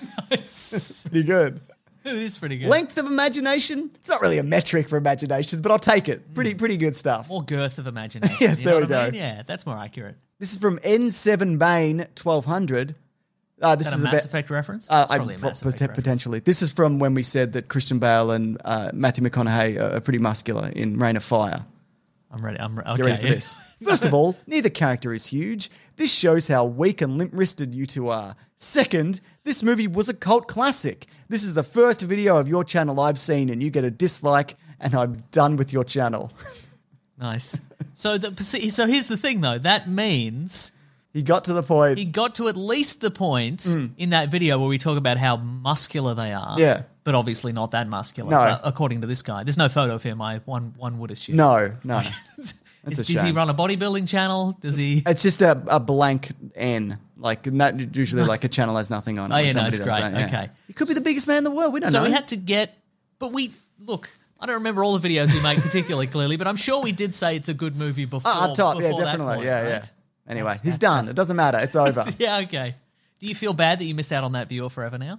It's- Pretty good. it is pretty good. Length of imagination? It's not really a metric for imaginations, but I'll take it. Pretty pretty good stuff. More girth of imagination. Yes, you there know we what I go. mean? Yeah, that's more accurate. This is from N seven Bane twelve hundred. Uh, this Is that is a Mass about, Effect reference? Uh, It's I- probably a po- Mass Effect pot- reference. potentially. This is from when we said that Christian Bale and uh, Matthew McConaughey are, are pretty muscular in Reign of Fire. I'm ready. I'm re- okay. Get ready for this. First of all, neither character is huge. This shows how weak and limp-wristed you two are. Second, this movie was a cult classic. This is the first video of your channel I've seen, and you get a dislike, and I'm done with your channel. Nice. So the so here's the thing though. That means He got to the point. he got to at least the point in that video where we talk about how muscular they are. Yeah. But obviously not that muscular. No. uh, according to this guy. There's no photo of him, I one one would assume. no, no. Is- That's a does he shame. run a bodybuilding channel? Does he It's just a, a blank N. Like, and that usually like a channel has nothing on it. Oh, when yeah, no, somebody it's does great. that, yeah. Okay. He could be the biggest man in the world. We don't So know. we had to get but we look, I don't remember all the videos we made particularly clearly, but I'm sure we did say it's a good movie before. Oh, up top, yeah, before that definitely. point, yeah, right? yeah. Anyway, That's- he's that's- done. that's- It doesn't matter. It's over. Yeah, okay. Do you feel bad that you missed out on that viewer forever now?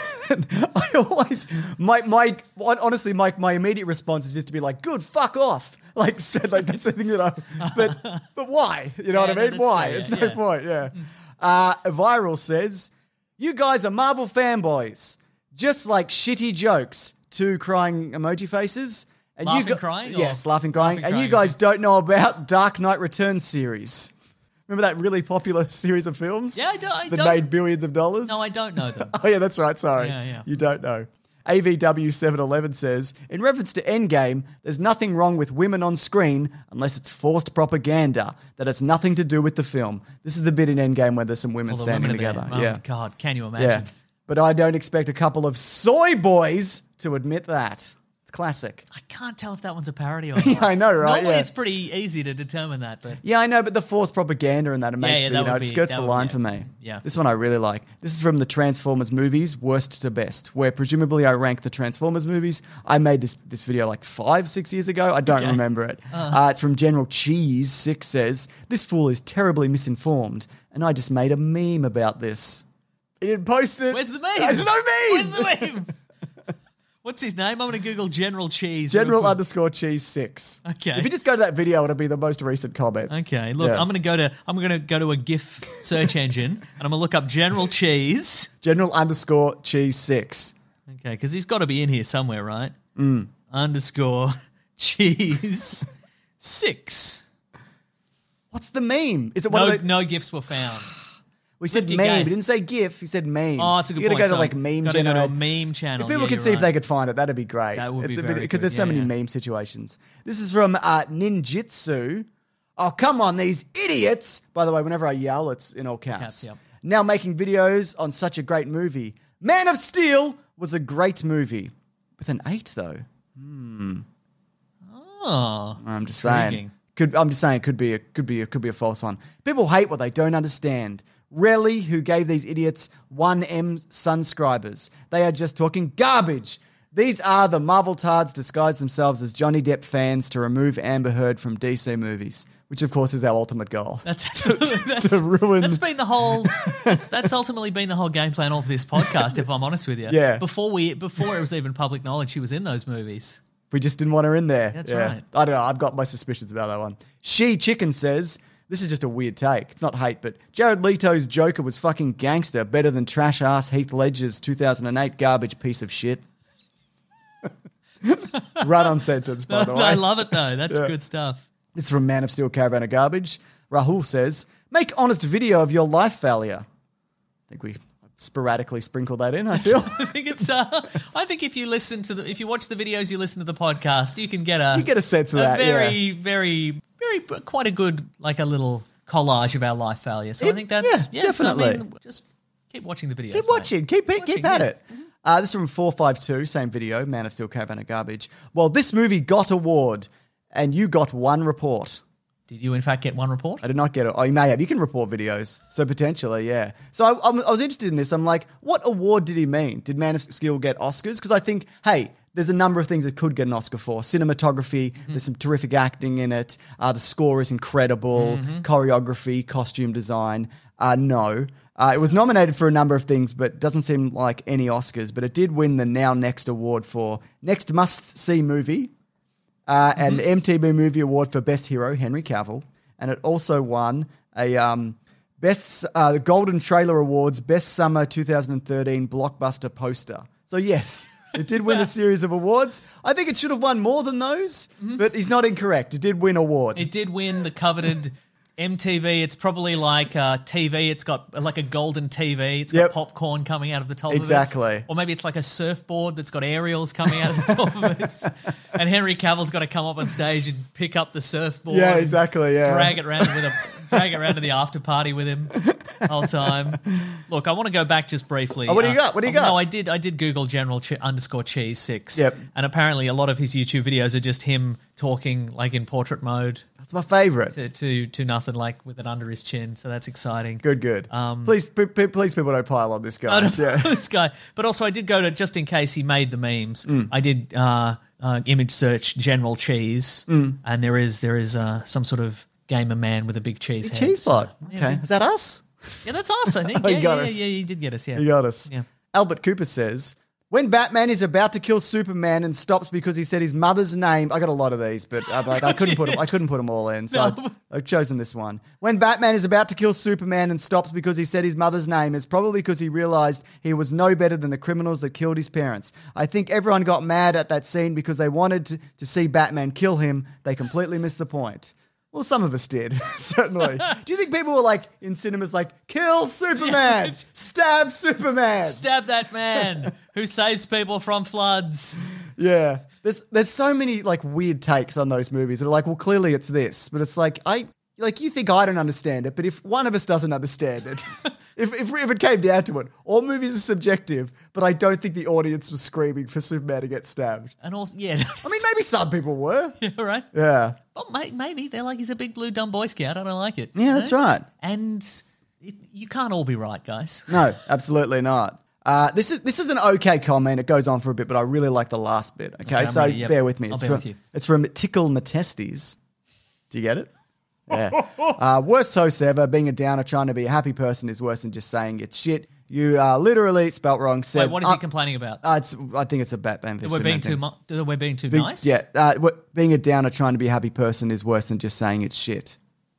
I always, my, my, honestly, my, my immediate response is just to be like, good, fuck off. Like, straight, like that's the thing that I, but, but why? You know Yeah, what I no, mean? that's Why? fair, It's yeah, no yeah. point, yeah. Uh, Viral says, you guys are Marvel fanboys. Just like shitty jokes. Two crying emoji faces. And Laughing, you gu- crying, or- Yes, laughing, crying. Laughing, and crying, you guys okay. don't know about Dark Knight Returns series. Remember that really popular series of films? Yeah, I don't- I that don't- made billions of dollars? No, I don't know them. Oh, yeah, that's right. Sorry. Yeah, yeah. You don't know. A V W seven eleven says, in reference to Endgame, there's nothing wrong with women on screen unless it's forced propaganda that has nothing to do with the film. This is the bit in Endgame where there's some women All the standing women are together. there. Oh, yeah. God, can you Yeah. imagine? But I don't expect a couple of soy boys to admit that. It's classic. I can't tell if that one's a parody or not. Yeah, I know, right? Normally Yeah. it's pretty easy to determine that, but Yeah, I know, but the forced propaganda and that, it makes yeah, me, that you know, would it be- skirts that the would- line yeah. for me. Yeah. This one I really like. This is from the Transformers movies, worst to best, where presumably I rank the Transformers movies. I made this, this video like five, six years ago. I don't Okay. remember it. Uh, it's from General Cheese. Six says, this fool is terribly misinformed, and I just made a meme about this. He didn't post it. Where's the meme? There's no meme! Where's the meme? What's his name? I'm going to Google General Cheese. real General quick. underscore cheese six. Okay. If you just go to that video, it'll be the most recent comment. Okay, look, Yeah. I'm going to go to I'm going to go to a GIF search engine and I'm going to look up General Cheese. General underscore cheese six. Okay, because he's got to be in here somewhere, right? Mm. Underscore cheese six. What's the meme? Is it one No, of the, no GIFs were found. We said Lift your meme. game. We didn't say GIF. We said meme. Oh, it's a good you gotta point. go to So like meme gotta go to a generator. meme channel. If people Yeah, could you're see if right. they could find it, that'd be great. That would be a very bit, because good. there's so Yeah, many yeah. meme situations. This is from uh, Ninjitsu. Oh, come on, these idiots! By the way, whenever I yell, it's in all caps. Caps, yep. Now making videos on such a great movie. Man of Steel was a great movie with an eight though. Oh, I'm just saying. Intriguing. Could I'm just saying it could be a could be a could be a false one. People hate what they don't understand. Relly, who gave these idiots one M sunscribers. They are just talking garbage. These are the Marvel tards disguised themselves as Johnny Depp fans to remove Amber Heard from D C movies, which of course is our ultimate goal. That's absolutely that's, to ruin- That's been the whole. That's, that's ultimately been the whole game plan of this podcast. If I'm honest with you, Yeah. Before we, before it was even public knowledge, she was in those movies. We just didn't want her in there. That's Yeah. right. I don't know. I've got my suspicions about that one. She Chicken says, this is just a weird take. It's not hate, but Jared Leto's Joker was fucking gangster, better than trash ass Heath Ledger's two thousand eight garbage piece of shit. Run on sentence, by the way. I love it though. That's Yeah. good stuff. This is from Man of Steel Caravan of Garbage. Rahul says, make honest video of your life failure. I think we sporadically sprinkle that in, I feel. I think it's. Uh, I think if you listen to the, if you watch the videos, you listen to the podcast, you can get a. You get a sense of a that, very, yeah. very, very, quite a good, like a little collage of our life failure. So I It- think that's yeah, yeah. So I definitely. mean, just keep watching the videos. Keep mate. watching. Keep, keep, Watching, at yeah. it. Uh, this is from four five two, same video, Man of Steel Caravan of Garbage. Well, this movie got award, and you got one report. Did you in fact get one report? I did not get it. Oh, you may have. You can report videos. So potentially, yeah. So I, I'm, I was interested in this. I'm like, what award did he mean? Did Man of Steel get Oscars? Because I think, hey, there's a number of things it could get an Oscar for. Cinematography, Mm-hmm. there's some terrific acting in it. Uh, the score is incredible. Mm-hmm. Choreography, costume design. Uh, no. Uh, it was nominated for a number of things, but doesn't seem like any Oscars. But it did win the Now Next award for Next Must-See Movie. Uh, Mm-hmm. and the M T V Movie Award for Best Hero, Henry Cavill. And it also won a um, Best uh, the Golden Trailer Awards, Best Summer twenty thirteen Blockbuster Poster. So yes, it did win a series of awards. I think it should have won more than those, but he's not incorrect. It did win award. It did win the coveted M T V. It's probably like uh, T V. It's got like a golden T V. It's got Yep. popcorn coming out of the top Exactly. of it. Or maybe it's like a surfboard that's got aerials coming out of the top of it. And Henry Cavill's got to come up on stage and pick up the surfboard. Yeah, and exactly, yeah. Drag it around with a drag it around to the after party with him the whole time. Look, I want to go back just briefly. Oh, what do you got? What do you uh, got? No, I did. I did Google General Ch- underscore Cheese six. Yep. And apparently, a lot of his YouTube videos are just him talking like in portrait mode That's my favorite. to, to to nothing, like with it under his chin. So that's exciting. Good, good. Um, please, p- p- please, people don't pile on this guy. I don't know Yeah. this guy, but also I did go to, just in case he made the memes. Mm. I did uh, uh, image search General Cheese, Mm. and there is there is uh, some sort of gamer man with a big cheese head. Cheese So, block. yeah, Okay, big- is that us? yeah, that's us. I think. Oh, Yeah, you got yeah, us. yeah, you did get us. Yeah, You got us. Yeah. Albert Cooper says, when Batman is about to kill Superman and stops because he said his mother's name, I got a lot of these, but uh, like, I couldn't put them. I couldn't put them all in, so No. I, I've chosen this one. When Batman is about to kill Superman and stops because he said his mother's name, it's probably because he realized he was no better than the criminals that killed his parents. I think everyone got mad at that scene because they wanted to, to see Batman kill him. They completely missed the point. Well, some of us did, certainly. Do you think people were like in cinemas like, kill Superman, stab Superman? Stab that man who saves people from floods. Yeah. There's there's so many like weird takes on those movies that are like, well, clearly it's this. But it's like, I like you think I don't understand it, but if one of us doesn't understand it, if, if if it came down to it, all movies are subjective, but I don't think the audience was screaming for Superman to get stabbed. And also, yeah, I mean, maybe some people were. yeah, right. Yeah. Well, may- maybe they're like he's a big blue dumb Boy Scout. I don't like it. Yeah, that's right. And it, you can't all be right, guys. No, absolutely not. Uh, this is this is an okay comment. It goes on for a bit, but I really like the last bit. Okay, I'm so ready, yep. bear with me. I'll It's bear from, with you. It's from Tickle Matestes. Do you get it? Yeah. Uh, worst host ever. Being a downer, trying to be a happy person is worse than just saying it's shit. You uh, literally spelt wrong. Said, Wait, what is uh, he complaining about? uh, it's, I think it's a Batman. That we're being too mu- that we're being too Be- nice. Yeah. Uh, what- being a downer, trying to be a happy person is worse than just saying it's shit.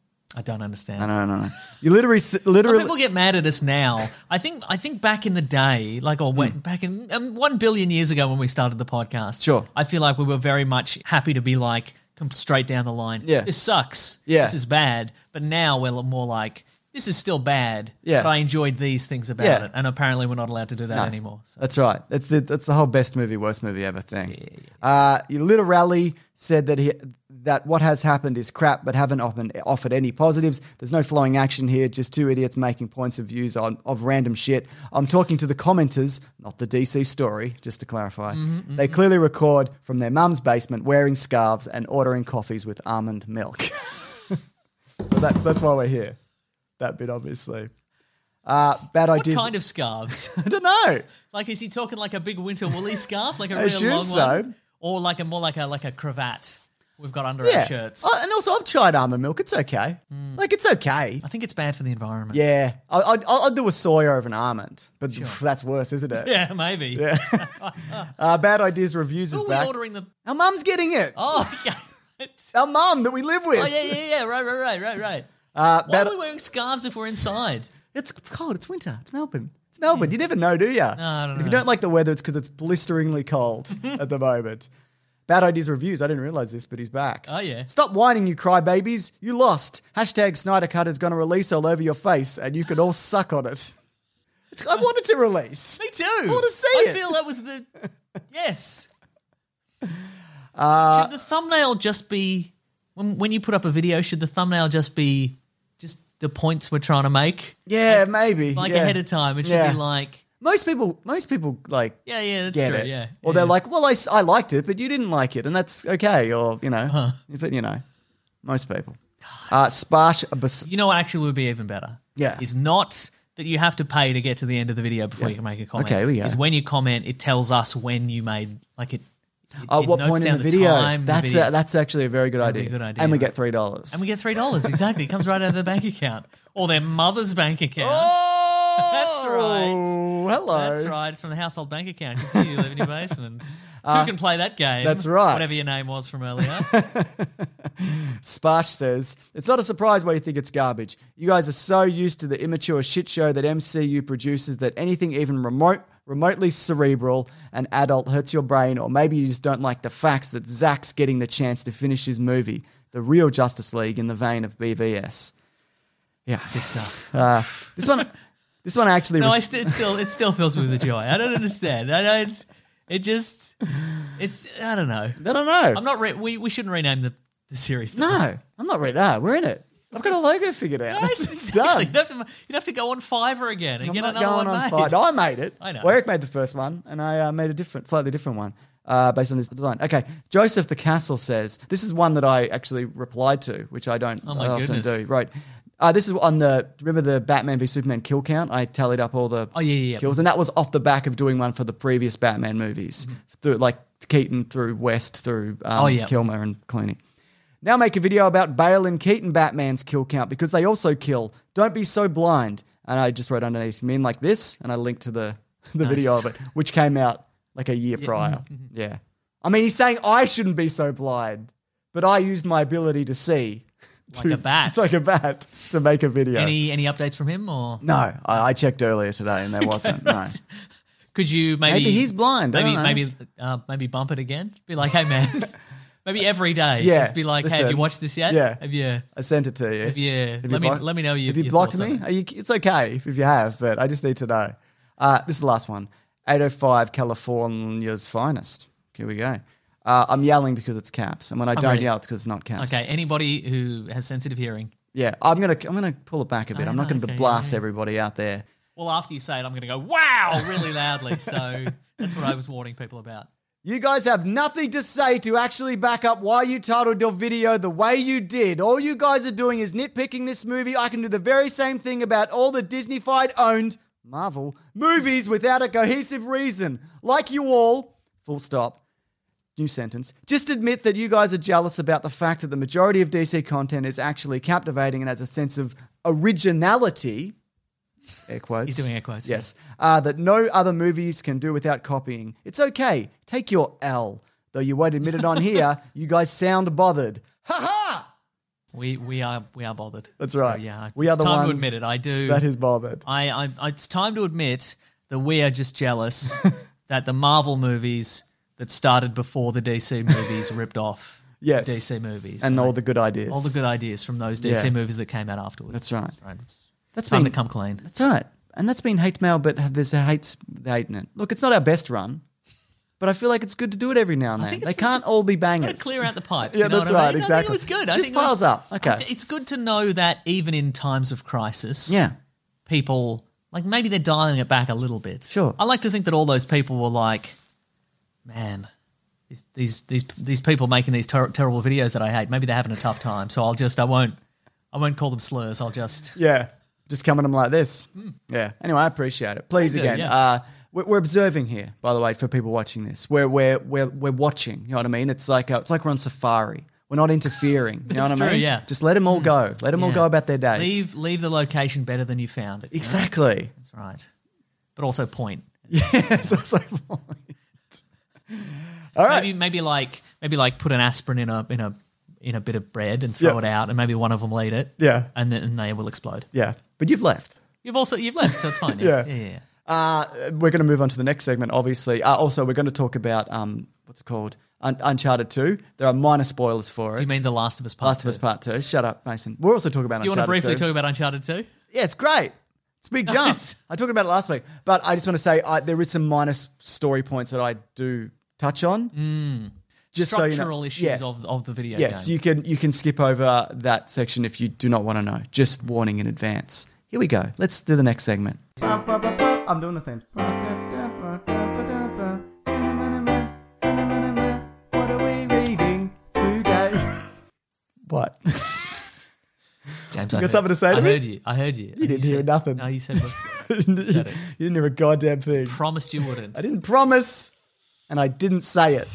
I don't understand. No, no, no, no. You literally, s- Some literally. people get mad at us now. I think I think back in the day, like or when, back in um, one billion years ago when we started the podcast. Sure. I feel like we were very much happy to be like come straight down the line. Yeah. This sucks. Yeah. This is bad. But now we're more like this is still bad. Yeah. But I enjoyed these things about Yeah. it, and apparently we're not allowed to do that No. anymore. So. That's right. That's the that's the whole best movie, worst movie ever thing. Uh, Little Rally said that he that what has happened is crap, but haven't often offered any positives. There's no flowing action here, just two idiots making points of views on of random shit. I'm talking to the commenters, not the D C story, just to clarify. Mm-hmm, They clearly record from their mum's basement, wearing scarves and ordering coffees with almond milk. So that's that's why we're here. That bit, obviously. Uh, bad What ideas. kind of scarves? I don't know. Like, is he talking like a big winter woolly scarf, like a I real assume long so. one, or like a more like a like a cravat we've got under Yeah. our shirts? Oh, and also, I've tried almond milk. It's okay. Like, it's okay. I think it's bad for the environment. Yeah. I- I'd, I'd do a soy over an almond, but pff, that's worse, isn't it? Yeah, maybe. Yeah. uh, Bad Ideas Reviews Who is are we back. ordering the? Our mum's getting it. Oh, yeah. Our mum that we live with. Oh, yeah, yeah, yeah. Right, right, right, right, right. Uh, Why bad, are we wearing scarves if we're inside? It's cold. It's winter. It's Melbourne. It's Melbourne. You never know, do you? No, I don't If you know. don't like the weather, it's because it's blisteringly cold at the moment. Bad Ideas Reviews. I didn't realize this, but he's back. Oh, yeah. Stop whining, you crybabies. You lost. Hashtag Snyder Cut is going to release all over your face, and you can all suck on it. It's, I wanted to release. Me too. I want to see I it. feel that was the yes. Uh, should the thumbnail just be when when you put up a video? Should the thumbnail just be just the points we're trying to make? yeah, maybe. Like yeah. ahead of time, it should Yeah. be like Most people, most people like yeah, yeah, that's get true. it. Yeah, Or yeah. they're like, well, I, s- I liked it, but you didn't like it, and that's okay. Or, you know, if it, you know, most people. Uh, Sparsh, bes- you know what actually would be even better? Yeah. is not that you have to pay to get to the end of the video before you can make a comment. Okay, we go. Is when you comment, it tells us when you made like it. it oh, it what notes point in down the video? time, the that's video. A, that's actually a very good That'd be idea. a good idea, And we right? get three dollars. and we get three dollars exactly. It comes right out of their bank account or their mother's bank account. Oh, That's right. Hello. That's right. It's from the household bank account. You see, you live in your basement. Two can play that game. that's right. Whatever your name was from earlier. Sparsh says, it's not a surprise why you think it's garbage. You guys are so used to the immature shit show that M C U produces that anything even remote, remotely cerebral and adult hurts your brain, or maybe you just don't like the facts that Zack's getting the chance to finish his movie, the real Justice League in the vein of B V S. Yeah. Good stuff. Uh, this one, this one actually... No, res- I st- it still it still fills me with joy. I don't understand. I don't. It just. It's. I don't know. I don't know. I'm not. Re- we we shouldn't rename the the series. No, I'm not ready. No, we're in it. I've got a logo figured out. No, it's, it's, it's exactly. done. You'd have, to, you'd have to go on Fiverr again and I'm get not another going one on made. fire. No, I made it. I know. Well, Eric made the first one, and I uh, made a different, slightly different one uh, based on his design. Okay, Joseph the Castle says, this is one that I actually replied to, which I don't Oh my often goodness. do. Right. Uh, this is on the, remember the Batman v Superman kill count? I tallied up all the Oh, yeah, yeah, yeah. kills, and that was off the back of doing one for the previous Batman movies, through like Keaton through West through um, Mm-hmm. Oh, yeah. Kilmer and Clooney. Now make a video about Bale and Keaton Batman's kill count because they also kill. Don't be so blind. And I just wrote underneath, mean like this, and I linked to the, the Nice. video of it, which came out like a year prior. Yeah. I mean, he's saying I shouldn't be so blind, but I used my ability to see. Like to, a bat. Like a bat to make a video. Any any updates from him or no, I, I checked earlier today and there wasn't. No. could you maybe Maybe he's blind. I Maybe don't know. maybe uh, maybe bump it again. Be like, hey man, maybe every day. Yeah, Just be like, hey, have listen. you watched this yet? Yeah. Have you? I sent it to you. Have you? Have let me blocked- let me know. Your, Have you your blocked thoughts on me? it. Are you, it's okay if, if you have, but I just need to know. Uh, this is the last one. eight oh five California's finest. Here we go. Uh, I'm yelling because it's caps, and when I don't ready. yell, it's because it's not caps. Okay, anybody who has sensitive hearing. Yeah, I'm gonna I'm gonna pull it back a bit. Oh, I'm not gonna okay, blast yeah. everybody out there. Well, after you say it, I'm going to go wow really loudly. So that's what I was warning people about. You guys have nothing to say to actually back up why you titled your video the way you did. All you guys are doing is nitpicking this movie. I can do the very same thing about all the Disney-fied owned Marvel movies without a cohesive reason. Like you all, full stop. New sentence. Just admit that you guys are jealous about the fact that the majority of D C content is actually captivating and has a sense of originality. Air quotes. He's doing air quotes, Yes. Uh, that no other movies can do without copying. It's okay. Take your L. Though you won't admit it on here, you guys sound bothered. Ha ha! We we are we are bothered. That's right. So, yeah, We are it's the time ones to admit it. I do. That is bothered. I, I it's time to admit that we are just jealous that the Marvel movies that started before the D C movies ripped off Yes. D C movies And So all the good ideas. all the good ideas from those D C Yeah. movies that came out afterwards. That's right. That's right. It's That's time been- to come clean. That's right. And that's been hate mail, but there's a hate's hate in it. Look, it's not our best run, but I feel like it's good to do it every now and then. think They it's good can't to- all be Gotta bangers. clear out the pipes. Yeah, you know that's what I right, mean? I exactly. think it was good. I Just think it was- piles up. Okay. I th- It's good to know that even in times of crisis, Yeah. people like maybe they're dialing it back a little bit. Sure. I like to think that all those people were like, man, these these these these people making these ter- terrible videos that I hate. Maybe they're having a tough time. So I'll just I won't I won't call them slurs. I'll just Yeah. Just coming to them like this. Yeah. Anyway, I appreciate it. Please, do, again, yeah. uh, we're, we're observing here, by the way, for people watching this. We're, we're, we're, we're watching, you know what I mean? It's like, uh, it's like we're on safari. We're not interfering, you know what That's I mean? true, yeah. Just let them all go. Let them all Yeah. go about their days. leave leave the location better than you found it. you know? Exactly. That's right. But also point. Yes. That's like, all right. Maybe maybe like maybe like put an aspirin in a in a in a bit of bread and throw Yeah. it out, and maybe one of them will eat it. Yeah. and then and they will explode. Yeah. But you've left. You've also you've left, so it's fine. Yeah. Yeah, yeah, yeah. yeah. Uh, we're going to move on to the next segment, obviously. Uh, also, we're going to talk about, um, what's it called? Un- Uncharted two. There are minor spoilers for it. Do you mean The Last of Us Part Last two? of Us Part two? Shut up, Mason. We're also talking about Do you Uncharted want to briefly two. talk about Uncharted two? Yeah, it's great. It's a big jump. Nice. I talked about it last week. But I just want to say I, there is some minor s- story points that I do touch on. Mm. Just so you know. Structural issues Yeah. of, of the video Yes, game. you can you can skip over that section if you do not want to know. Just warning in advance. Here we go. Let's do the next segment. I'm doing the thing. What are we reading today? What? James, You I got heard, something to say to I me? heard you. I heard you. You didn't hear nothing. No, you said you you said it. didn't hear a goddamn thing. Promised you wouldn't. I didn't promise, and I didn't say it.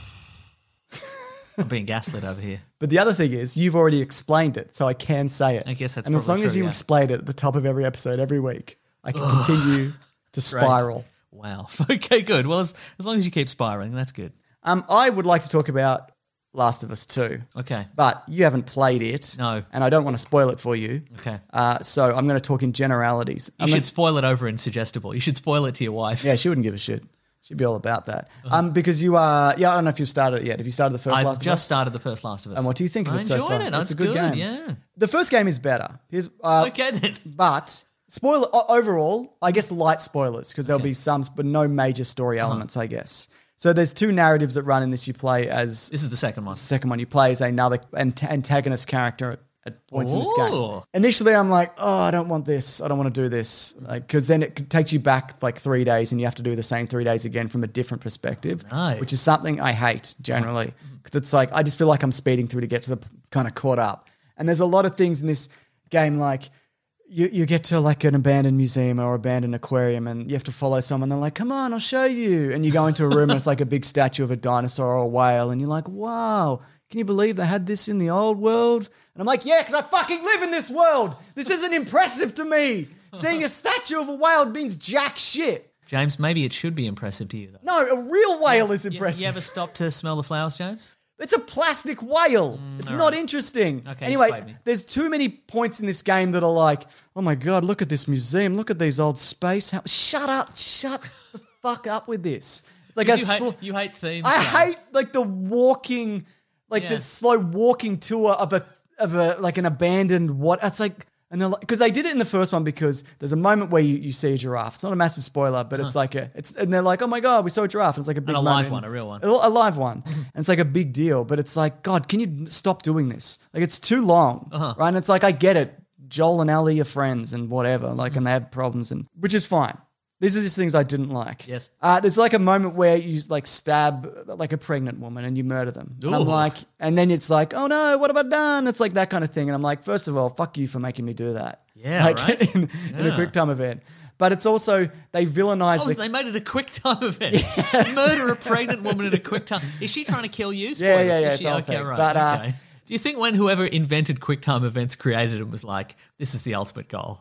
I'm being gaslit over here. But the other thing is, you've already explained it, so I can say it. I guess that's And as probably long as true, you yeah. explain it at the top of every episode every week, I can continue to spiral. Wow. Okay, good. Well, as, as long as you keep spiraling, that's good. Um, I would like to talk about Last of Us two, Okay. but you haven't played it. No. And I don't want to spoil it for you. Okay. Uh, so I'm going to talk in generalities. You I'm should gonna- spoil it over in Suggestible. You should spoil it to your wife. Yeah, she wouldn't give a shit. She'd be all about that. Um, because you are, yeah, I don't know if you've started it yet. Have you started the first I've Last of just Us? started the first Last of Us. And what do you think of I it so enjoyed far? it. It's It's a good game. Yeah. The first game is better. Here's, uh, Okay then. But spoiler o- overall, I guess light spoilers because there'll Okay. be some, but no major story elements, I guess. So there's two narratives that run in this. You play as This is the second one. the second one. You play as another ant- antagonist character at, at points in this game. Ooh. Initially, I'm like, oh, I don't want this. I don't want to do this, because then it takes you back like three days, and you have to do the same three days again from a different perspective, No. which is something I hate generally, because it's like I just feel like I'm speeding through to get to the kind of caught up. And there's a lot of things in this game like. You you get to like an abandoned museum or abandoned aquarium, and you have to follow someone. They're like, "Come on, I'll show you." And you go into a room, and it's like a big statue of a dinosaur or a whale, and you're like, "Wow, can you believe they had this in the old world?" And I'm like, "Yeah, because I fucking live in this world. This isn't impressive to me. Seeing a statue of a whale means jack shit." James, maybe it should be impressive to you, though. No, a real whale is You- impressive. You ever stop to smell the flowers, James? It's a plastic whale. it's all not right. interesting. Okay, anyway, explain me. there's too many points in this game that are like, oh my God, look at this museum. Look at these old space houses. Shut up. Shut the fuck up with this. It's like a you, sl- hate, you hate themes. I James. hate like the walking, like Yeah. the slow walking tour of a, of a, like an abandoned what? It's like, and they're like, because they did it in the first one because there's a moment where you, you see a giraffe. It's not a massive spoiler, but it's like a, it's, and they're like, oh my God, we saw a giraffe. And it's like a big a live moment. one, a real one. A, a live one. And it's like a big deal, but it's like, God, can you stop doing this? Like it's too long, Uh-huh. right? And it's like, I get it. Joel and Ellie are friends and whatever, like, and they have problems, and which is fine. These are just things I didn't like. Yes. Uh, there's like a moment where you like stab like a pregnant woman and you murder them. And I'm Ooh. like, and then it's like, oh no, what have I done? It's like that kind of thing. And I'm like, first of all, fuck you for making me do that. Yeah, like right? in, in a Yeah. quick time event. But it's also, they villainize Oh, the. they made it a quick time event. Murder a pregnant woman in a quick time. Is she trying to kill you? Yeah, Spoilers. yeah, yeah, Is it's she? the whole Okay, thing. right. But, uh, okay. Do you think when whoever invented quick time events created it was like, this is the ultimate goal?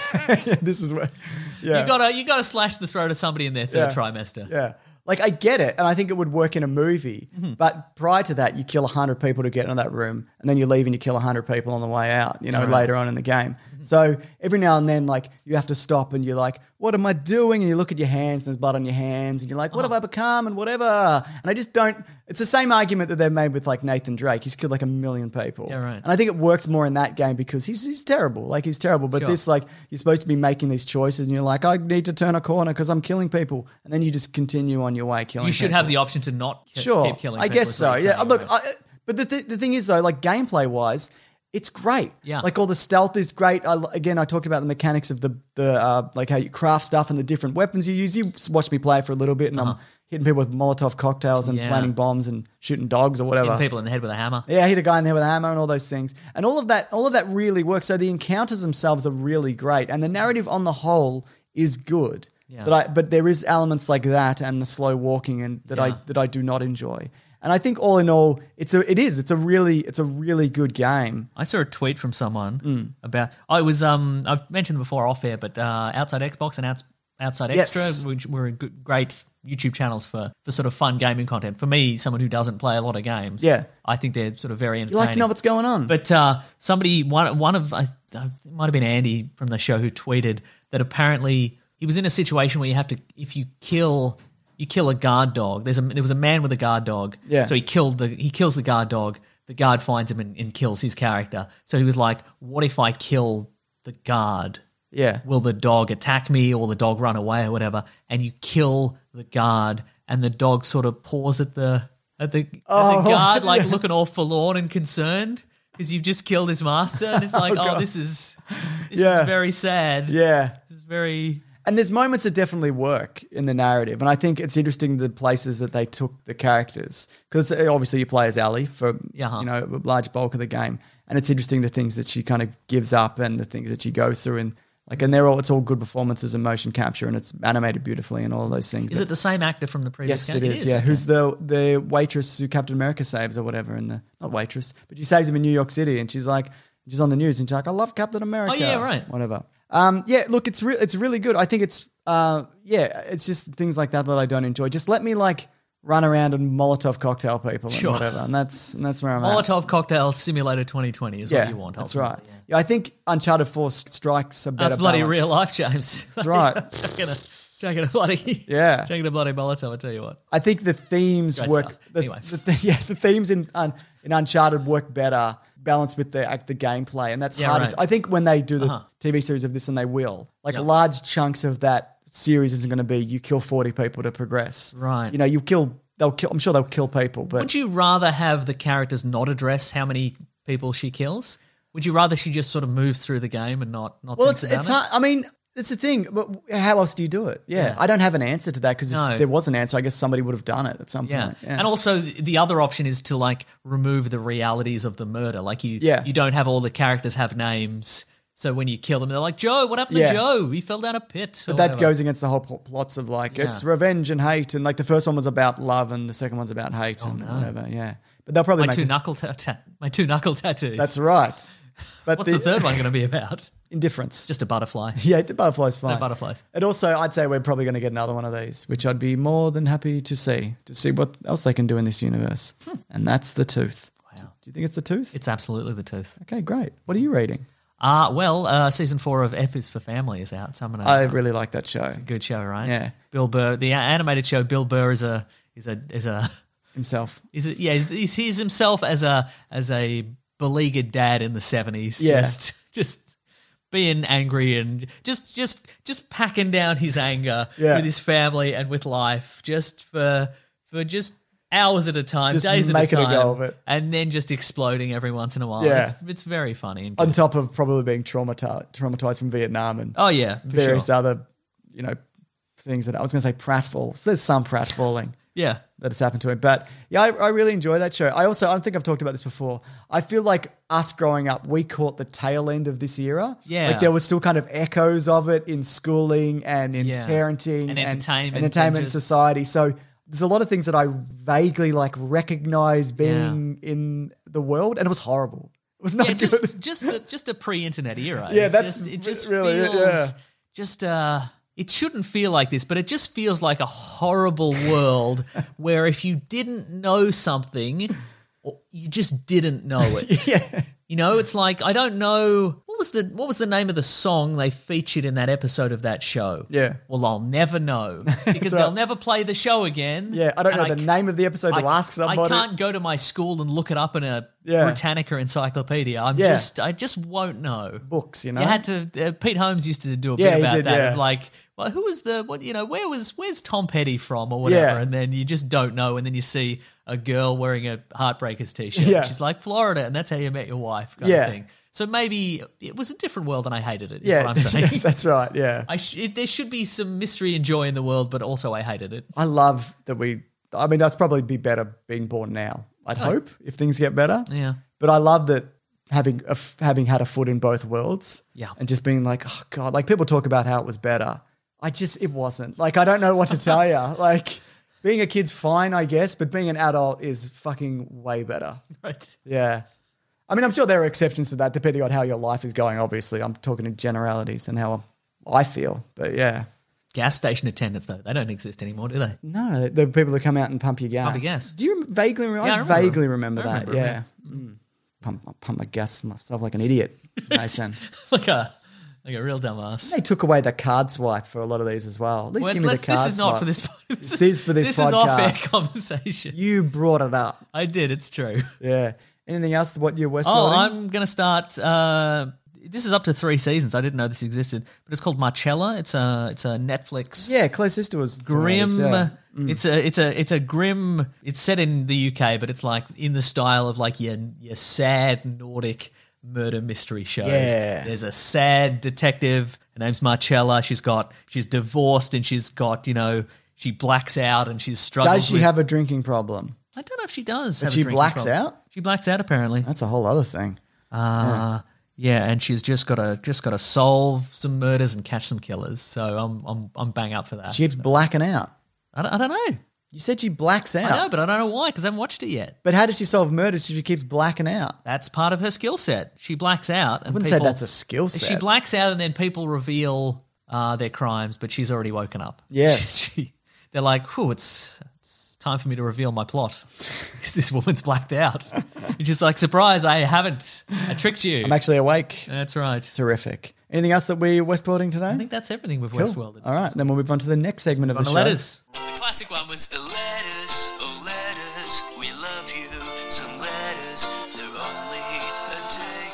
this is where. Yeah. You gotta you gotta slash the throat of somebody in their third Yeah. trimester. Yeah. Like, I get it, and I think it would work in a movie. Mm-hmm. But prior to that, you kill one hundred people to get into that room, and then you leave and you kill one hundred people on the way out, you know, later on in the game. Mm-hmm. So every now and then, like, you have to stop and you're like, what am I doing? And you look at your hands, and there's blood on your hands, and you're like, what Uh-huh. have I become? And whatever. And I just don't. It's the same argument that they've made with, like, Nathan Drake. He's killed, like, a million people. Yeah, right. And I think it works more in that game because he's, he's terrible. Like, he's terrible. But Sure. this, like, you're supposed to be making these choices, and you're like, I need to turn a corner because I'm killing people. And then you just continue on your way killing You should people. have the option to not ki- Sure, keep killing I people. guess is so. what you're Yeah, saying, look, right? I, but the th- the thing is though, like gameplay wise, it's great. Yeah. like all the stealth is great. I, again, I talked about the mechanics of the the uh, like how you craft stuff and the different weapons you use. You watched me play for a little bit, and I'm hitting people with Molotov cocktails and Uh-huh. Yeah. planting bombs and shooting dogs or whatever. Hitting people in the head with a hammer. Yeah, I hit a guy in there with a hammer and all those things. And all of that all of that really works. So the encounters themselves are really great. And the narrative on the whole is good. Yeah. But I but there is elements like that and the slow walking and that I Yeah. that I do not enjoy. And I think all in all, it's a it is. It's a really it's a really good game. I saw a tweet from someone Mm. about. Oh, it was. Um, I've mentioned before off air, but uh, Outside Xbox and Outs, Outside Yes. Extra, which were good, great YouTube channels for for sort of fun gaming content. For me, someone who doesn't play a lot of games, Yeah. I think they're sort of very You entertaining. like to know what's going on. But uh, somebody, one one of, I, I, it might have been Andy from the show who tweeted that apparently he was in a situation where you have to, if you kill you kill a guard dog. There's a there was a man with a guard dog. Yeah. So he killed the he kills the guard dog. The guard finds him and, and kills his character. So he was like, what if I kill the guard? Yeah. Will the dog attack me or the dog run away or whatever? And you kill the guard, and the dog sort of paws at the at the, Oh, at the guard, like looking all forlorn and concerned because you've just killed his master. And it's like, oh, God. this is this Yeah. is very sad. Yeah. This is very And there's moments that definitely work in the narrative. And I think it's interesting the places that they took the characters. Because obviously you play as Ellie for Yeah. you know a large bulk of the game. And it's interesting the things that she kind of gives up and the things that she goes through. And like, and they're all, it's all good performances and motion capture, and it's animated beautifully and all of those things. Is But- it the same actor from the previous Yes, game? it is. Yeah, okay. who's the the waitress who Captain America saves or whatever? In the not waitress, but she saves him in New York City, and she's like, she's on the news, and she's like, I love Captain America. Oh, yeah, right. Whatever. Um, yeah, look, it's re- it's really good. I think it's uh, yeah, it's just things like that that I don't enjoy. Just let me like run around and Molotov cocktail people and Sure. whatever, and that's and that's where I'm at. Molotov Cocktail Simulator twenty twenty is Yeah, what you want. that's ultimately, right. yeah. Yeah, I think Uncharted Four strikes a better. That's bloody balance. real life, James. That's right. Chucking a, chucking a bloody, Yeah. chucking a bloody Molotov. I tell you what. I think the themes Great work. stuff. The, Anyway. the, the- yeah, the themes in un, in Uncharted work better, balanced with the act the gameplay, and that's Yeah, harder. right. to- I think when they do the Uh-huh. T V series of this, and they will, like Yep. large chunks of that series isn't going to be you kill forty people to progress. Right. You know, you kill. They'll kill. I'm sure they'll kill people, but Would you rather have the characters not address how many people she kills? Would you rather she just sort of moves through the game and not not? well, thinks it's about it's it? hard. I mean, it's the thing. But how else do you do it? Yeah, Yeah. I don't have an answer to that because No. if there was an answer, I guess somebody would have done it at some Yeah. point. Yeah. And also the other option is to like remove the realities of the murder. Like you Yeah. you don't have all the characters have names. So when you kill them, they're like, Joe, what happened Yeah. to Joe? He fell down a pit. or But that whatever. goes against the whole pl- plots of like it's Yeah. revenge and hate, and like the first one was about love, and the second one's about hate and no. whatever. Yeah, but they'll probably my make two it- knuckle ta- ta- my two knuckle tattoos. That's right. But What's the, third one going to be about? Indifference. Just a butterfly. yeah, the butterfly's fine. No butterflies. And also, I'd say we're probably going to get another one of these, which I'd be more than happy to see to see what else they can do in this universe. And that's the Tooth. Wow. Do you think it's the Tooth? It's absolutely the tooth. Okay, great. What are you reading? Uh, well, uh, season four of F is for Family is out. So I'm gonna, I really like that show. good show, right? Yeah. Bill Burr, the animated show. Bill Burr is a is a is a Himself. is a, yeah. He's, he's, he's himself as a as a beleaguered dad in the seventies. Yeah. Just just being angry and just just just packing down his anger Yeah. with his family and with life, just for for just hours at a time, Just days at a making a time, go of it. and then just exploding every once in a while. Yeah. It's, it's very funny. And On top of probably being traumatized, traumatized from Vietnam and oh yeah, for various sure. other, you know, things that I was going to say pratfalls. There's some pratfalling Yeah. that has happened to him. But yeah, I, I really enjoy that show. I also, I don't think I've talked about this before. I feel like us growing up, we caught the tail end of this era. Yeah. Like there was still kind of echoes of it in schooling and in Yeah. parenting And entertainment and entertainment and just- society. So there's a lot of things that I vaguely like recognize being in the world, and it was horrible. It was not Yeah, good. just just a, just a pre-internet era. Yeah, It's that's just, it just really it, feels yeah. just uh it shouldn't feel like this, but it just feels like a horrible world where if you didn't know something, or you just didn't know it. yeah. You know, it's like I don't know what was the what was the name of the song they featured in that episode of that show. Yeah. Well, I'll never know because right. they'll never play the show again. Yeah, I don't And know the c- name of the episode to I, ask somebody. I can't go to my school and look it up in a Yeah. Britannica encyclopedia. I'm Yeah. just, I just won't know. Books, you know. You had to. Uh, Pete Holmes used to do a Yeah, bit he about did, that. yeah. Of like, well, who was the what? You know, where was where's Tom Petty from or whatever? Yeah. And then you just don't know. And then you see a girl wearing a Heartbreakers t-shirt. Yeah. She's like Florida, and that's how you met your wife. Kind Yeah. of thing. So maybe it was a different world, and I hated it. Is yeah, what I'm saying. yes, that's right. Yeah, I sh- it, there should be some mystery and joy in the world, but also I hated it. I love that we. I mean, that's probably be better being born now. I'd hope if things get better. Yeah. But I love that having a f having had a foot in both worlds. Yeah. and just being like, oh god, like people talk about how it was better. I just it wasn't. Like I don't know what to tell you. Like being a kid's fine, I guess, but being an adult is fucking way better. Right. Yeah. I mean, I'm sure there are exceptions to that depending on how your life is going, obviously. I'm talking in generalities and how I feel. But yeah. Gas station attendants, though, they don't exist anymore, do they? No, the people that come out and pump your gas. Pump your gas. Do you vaguely remember? Yeah, I I, remember. vaguely remember I that. remember, yeah. Mm. Pump, I pump my gas myself like an idiot, Mason. like a Like a real dumbass. They took away the card swipe for a lot of these as well. At least Well, give me the let's- card this is not swipe. for this. This is for this This is off-air podcast. conversation. You brought it up. I did. It's true. Yeah. Anything else? What you're Westworlding? Oh, I'm going to start. Uh, this is up to three seasons. I didn't know this existed, but it's called Marcella. It's a it's a Netflix Yeah, Claire's sister was doing grim. this, yeah. It's a it's a it's a grim. It's set in the U K, but it's like in the style of like your your sad Nordic murder mystery shows. Yeah. There's a sad detective. Her name's Marcella. She's got she's divorced and she's got you know she blacks out and she's struggling. Does she with, have a drinking problem? I don't know if she does. But have a she drinking blacks problem. out? She blacks out apparently. That's a whole other thing. Uh yeah, and she's just got to just got to solve some murders and catch some killers. So I'm I'm I'm bang up for that. She keeps blacking out. I don't, I don't know. You said she blacks out. I know, but I don't know why because I haven't watched it yet. But how does she solve murders if she keeps blacking out? That's part of her skill set. She blacks out. And I wouldn't people, say that's a skill set. She blacks out, and then people reveal uh, their crimes, but she's already woken up. Yes. She- they're like, "Whew, it's it's time for me to reveal my plot. This woman's blacked out." You're just like, "Surprise! I haven't. I tricked you." I'm actually awake. That's right. Terrific. Anything else that we're Westworlding today? I think that's everything with Cool. Westworld. All right, then we'll move on to the next segment of On the the show. letters. The classic one was Letters, oh letters, we love you. Some letters, they're only a day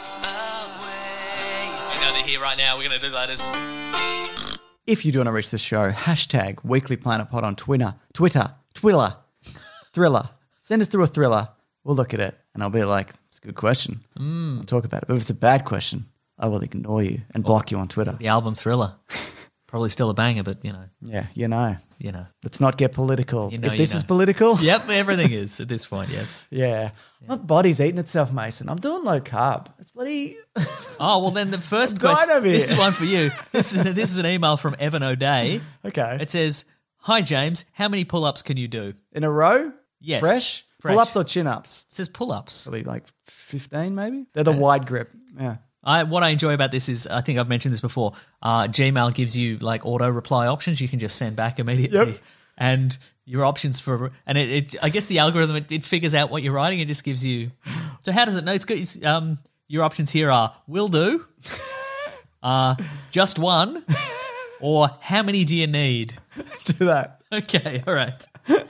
away. I know they're here right now. We're going to do letters. If you do want to reach the show, hashtag Weekly Planet Pod on Twitter, Twitter, Twiller, Thriller. Send us through a thriller. We'll look at it and I'll be like, it's a good question. Mm. I'll talk about it. But if it's a bad question, I will ignore you and block you on Twitter. The album Thriller. Probably still a banger, but you know, Yeah, you know. you know. Let's not get political. You know, if you this know. is political, Yep, everything is at this point. Yes. yeah. My body's eating itself, Mason. I'm doing low carb. It's bloody. Oh well, then the first I'm dying question. over here. This is one for you. This is this is an email from Evan O'Day. Okay. It says, "Hi James, how many pull-ups can you do?" It In a row? Yes. Fresh? Fresh. Pull ups or chin ups? says pull-ups. Probably like fifteen, maybe? They're the wide grip. Yeah. I what I enjoy about this is I think I've mentioned this before. Uh, Gmail gives you like auto reply options. You can just send back immediately, Yep. and your options for and it, it I guess the algorithm it, it figures out what you're writing and just gives you. So how does it know? It's good. It's, um, your options here are will do, uh, just one, or how many do you need? Do that. Okay, all right.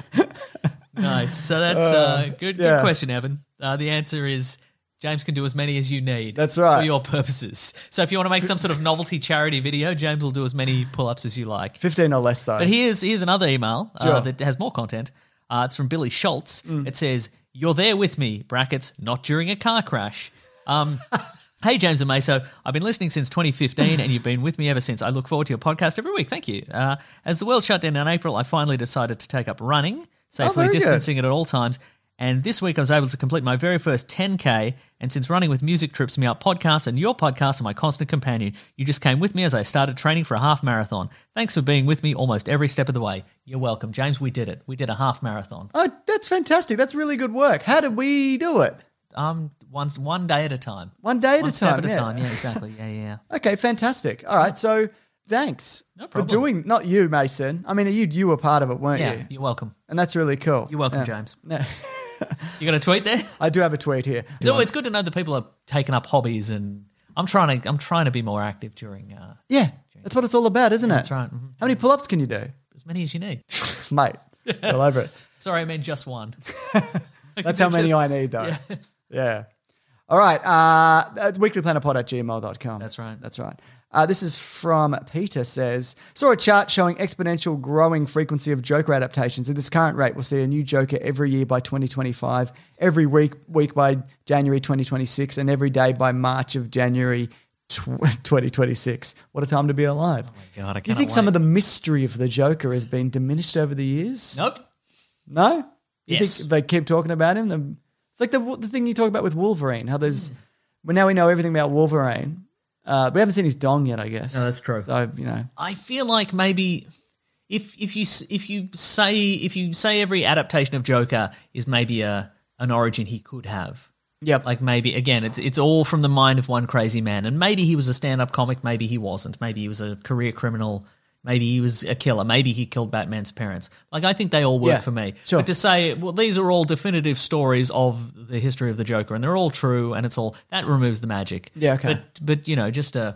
Nice. So that's uh, good. yeah. Good question, Evan. Uh, the answer is James can do as many as you need. That's right. For your purposes. So if you want to make some sort of novelty charity video, James will do as many pull-ups as you like. fifteen or less, though. But here's here's another email uh, Sure. that has more content. Uh, it's from Billy Schultz. Mm. It says, "You're there with me." Brackets. Not during a car crash. Um, hey James and Meso, I've been listening since twenty fifteen, and you've been with me ever since. I look forward to your podcast every week. Thank you. Uh, as the world shut down in April, I finally decided to take up running, safely Oh, very good. distancing it at all times. And this week I was able to complete my very first ten K, and since running with music trips me up podcasts and your podcast are my constant companion, you just came with me as I started training for a half marathon. Thanks for being with me almost every step of the way. You're welcome. James, we did it. We did a half marathon. Oh, that's fantastic. That's really good work. How did we do it? Um, once one day at a time. One day at One a step time. at a yeah. time. Yeah, exactly. Yeah, yeah, yeah. Okay, fantastic. All right, so thanks No for problem. doing. Not you, Mason. I mean, you you were part of it, weren't Yeah, you? you're welcome. And that's really cool. You're welcome, Yeah. James. Yeah. You got a tweet there? I do have a tweet here. So it's good to know that people are taking up hobbies, and I'm trying to I'm trying to be more active during uh, Yeah, that's what it's all about, isn't it? that's right. Mhm. How many pull-ups can you do, As many as you need. mate? All over it. Sorry, I meant just one. That's how many I need, though. Yeah. All right. Uh, that's weeklyplanetpod at gmail dot com. That's right. That's right. Uh, this is from Peter says, saw a chart showing exponential growing frequency of Joker adaptations. At this current rate, we'll see a new Joker every year by twenty twenty-five, every week week by January twenty twenty-six, and every day by March of January twenty twenty-six. What a time to be alive. Oh my God, I Do you cannot think some wait. of the mystery of the Joker has been diminished over the years? Nope. No? You Yes. think they keep talking about him? The- It's like the the thing you talk about with Wolverine, how there's, well, now we know everything about Wolverine. Uh, we haven't seen his dong yet, I guess. No, that's true. So, you know. I feel like maybe if if you s- if you say if you say every adaptation of Joker is maybe a an origin he could have. Yep. Like maybe again, it's it's all from the mind of one crazy man, and maybe he was a stand-up comic, maybe he wasn't, maybe he was a career criminal, maybe he was a killer, maybe he killed Batman's parents. Like I think they all work Yeah, for me. sure. But to say, well, these are all definitive stories of the history of the Joker, and they're all true, and it's all that removes the magic. Yeah, okay. But but you know, just a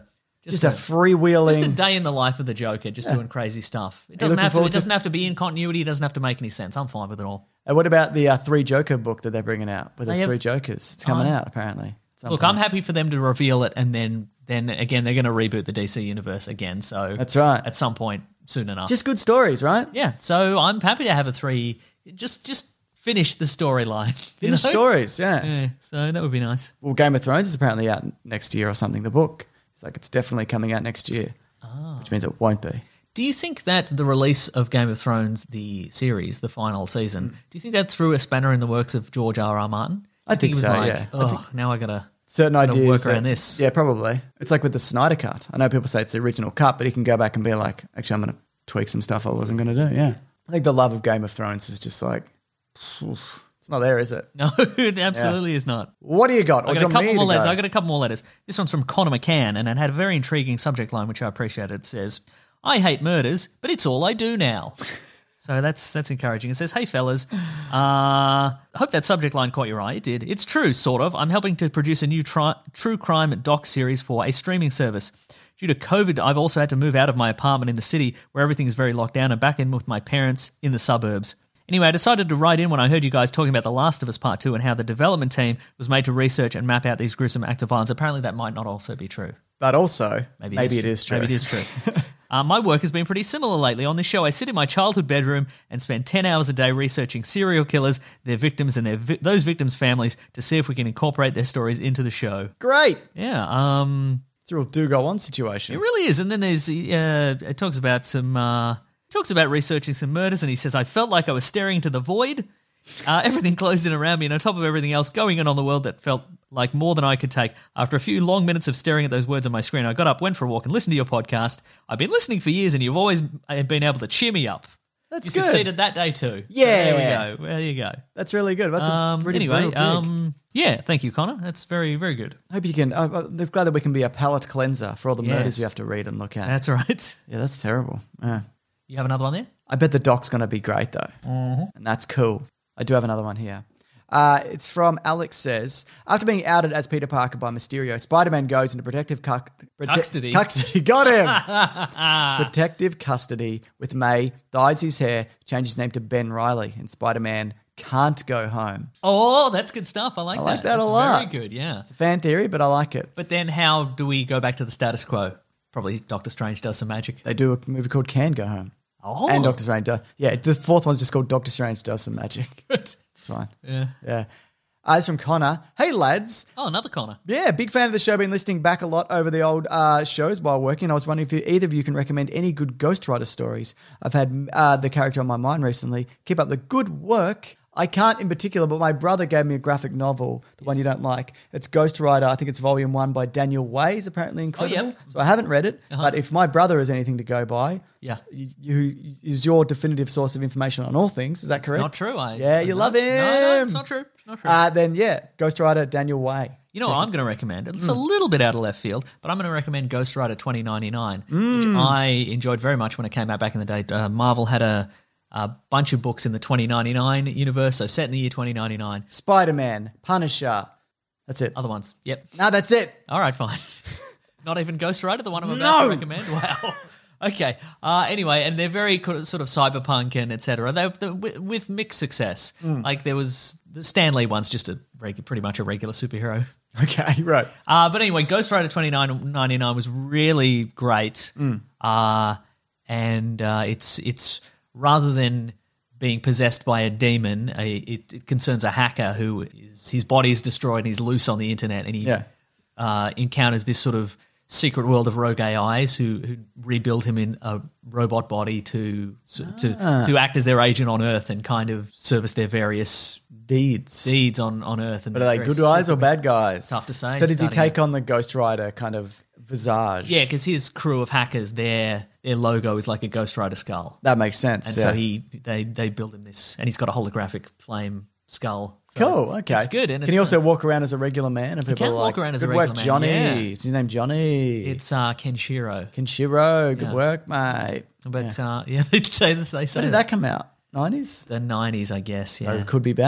Just a freewheeling. Just a day in the life of the Joker, just doing crazy stuff. It doesn't looking have to. forward It to- doesn't have to be in continuity. It doesn't have to make any sense. I'm fine with it all. And what about the uh, Three Joker book that they're bringing out? Where there's They have- three Jokers. It's coming Oh. out, apparently. at some Look, point. I'm happy for them to reveal it, and then then again they're going to reboot the D C universe again. So That's right. At some point soon enough. Just good stories, right? yeah. So I'm happy to have a three. Just just finish the storyline. you Finish know? stories, yeah. Yeah. So that would be nice. Well, Game of Thrones is apparently out next year or something, the book. It's like it's definitely coming out next year, which means it won't be. Do you think that the release of Game of Thrones, the series, the final season, do you think that threw a spanner in the works of George R. R. Martin? I You think it was so, like, yeah. I Oh, think- now I gotta Certain gotta ideas work that- around this. Yeah, probably. It's like with the Snyder Cut. I know people say it's the original cut, but he can go back and be like, actually, I'm going to tweak some stuff I wasn't going to do. Yeah. I think the love of Game of Thrones is just like, oof, it's not there, is it? No, it absolutely is not. What do you got? Or I do got you a want couple me more to letters. go? I got a couple more letters. This one's from Connor McCann, and it had a very intriguing subject line, which I appreciated. It says, "I hate murders, but it's all I do now." So that's that's encouraging. It says, "Hey fellas, uh, I hope that subject line caught your eye. It did. It's true, sort of. I'm helping to produce a new tri- true crime doc series for a streaming service. Due to COVID, I've also had to move out of my apartment in the city where everything is very locked down and back in with my parents in the suburbs. Anyway, I decided to write in when I heard you guys talking about The Last of Us Part two and how the development team was made to research and map out these gruesome acts of violence. Apparently that might not also be true. But also, Maybe, maybe, it is true. Maybe it is true. uh, my work has been pretty similar lately. On this show, I sit in my childhood bedroom and spend ten hours a day researching serial killers, their victims, and their vi- those victims' families to see if we can incorporate their stories into the show. Great. Yeah, um, It's a real do-go-on situation. it really is. And then there's uh, it talks about some uh, talks about researching some murders, and he says I felt like I was staring into the void. Uh, everything closed in around me, and on top of everything else going on on the world that felt like more than I could take. After a few long minutes of staring at those words on my screen, I got up, went for a walk, and listened to your podcast. I've been listening for years, and you've always been able to cheer me up. That's you good. succeeded that day too. Yeah. There we go. There you go. That's really good. That's a Um, pretty anyway, brutal gig. um, yeah, thank you, Connor. That's very, very good. I hope you can. I'm I'm glad that we can be a palate cleanser for all the Yes. murders you have to read and look at. That's right. yeah, that's terrible. Yeah. You have another one there? I bet the doc's going to be great, though. Mm-hmm. And that's cool. I do have another one here. Uh, it's from Alex says, after being outed as Peter Parker by Mysterio, Spider-Man goes into protective cu- prote- Custody. custody. Got him. Protective custody with May, dyes his hair, changes his name to Ben Reilly, and Spider-Man can't go home. Oh, that's good stuff. I like I that. like that That's a lot. Very good, yeah. It's a fan theory, but I like it. But then how do we go back to the status quo? Probably Doctor Strange does some magic. They do a movie called Can Go Home. Oh. And Doctor Strange does. Yeah, the fourth one's just called Doctor Strange Does Some Magic. It's fine. Yeah. Yeah. Uh, it's from Connor. Hey, lads. Oh, another Connor. Yeah, big fan of the show. Been listening back a lot over the old uh, shows while working. I was wondering if you, either of you can recommend any good Ghost Rider stories. I've had uh, the character on my mind recently. Keep up the good work. I can't in particular, but my brother gave me a graphic novel, the one you don't like. It's Ghost Rider. I think it's volume one by Daniel Way. Is apparently incredible. yep. So I haven't read it, Uh-huh. but if my brother is anything to go by, Yeah. you, you is your definitive source of information on all things. Is that correct? Not true. I, Yeah, you no, love him. No, no, it's not true. It's not true. Uh, then yeah, Ghost Rider, Daniel Way. You know what I'm going to recommend? It's a Hmm. little bit out of left field, but I'm going to recommend Ghost Rider twenty ninety-nine, Hmm. which I enjoyed very much when it came out back in the day. Uh, Marvel had a, a bunch of books in the twenty ninety-nine universe, so set in the year twenty ninety-nine. Spider-Man, Punisher. That's it. Other ones. Yep. No, that's it. All right, fine. Not even Ghost Rider, the one I'm about No. to recommend? Wow. Okay. Uh, anyway, and they're very co- sort of cyberpunk and et cetera. They, they, with, with mixed success. Hmm. Like there was the Stan Lee one's just a regu- pretty much a regular superhero. Okay, right. Uh, but anyway, Ghost Rider twenty ninety-nine was really great. Uh, and uh, it's it's rather than being possessed by a demon, a, it, it concerns a hacker who is his body is destroyed and he's loose on the internet, and he Yeah. uh, encounters this sort of secret world of rogue A Is who, who rebuild him in a robot body to to to act as their agent on Earth and kind of service their various Deeds. deeds on, on Earth. And But are they very good guys or secret- bad guys? It's tough to say. So does he starting take out. on the Ghost Rider kind of visage? Yeah, because his crew of hackers, their their logo is like a Ghost Rider skull, That makes sense. and yeah. so he they they build him this, and he's got a holographic flame skull. So Cool, okay. it's good. And Can it's, he also uh, walk around as a regular man? And people can are walk like, around as a good work, regular man, Johnny. yeah. Is his name Johnny? it's uh, Kenshiro, Kenshiro. Good Yeah. work, mate. but yeah, uh, yeah they say this. They say When did that come out? nineties? the nineties, I guess. So Yeah, it could be bad.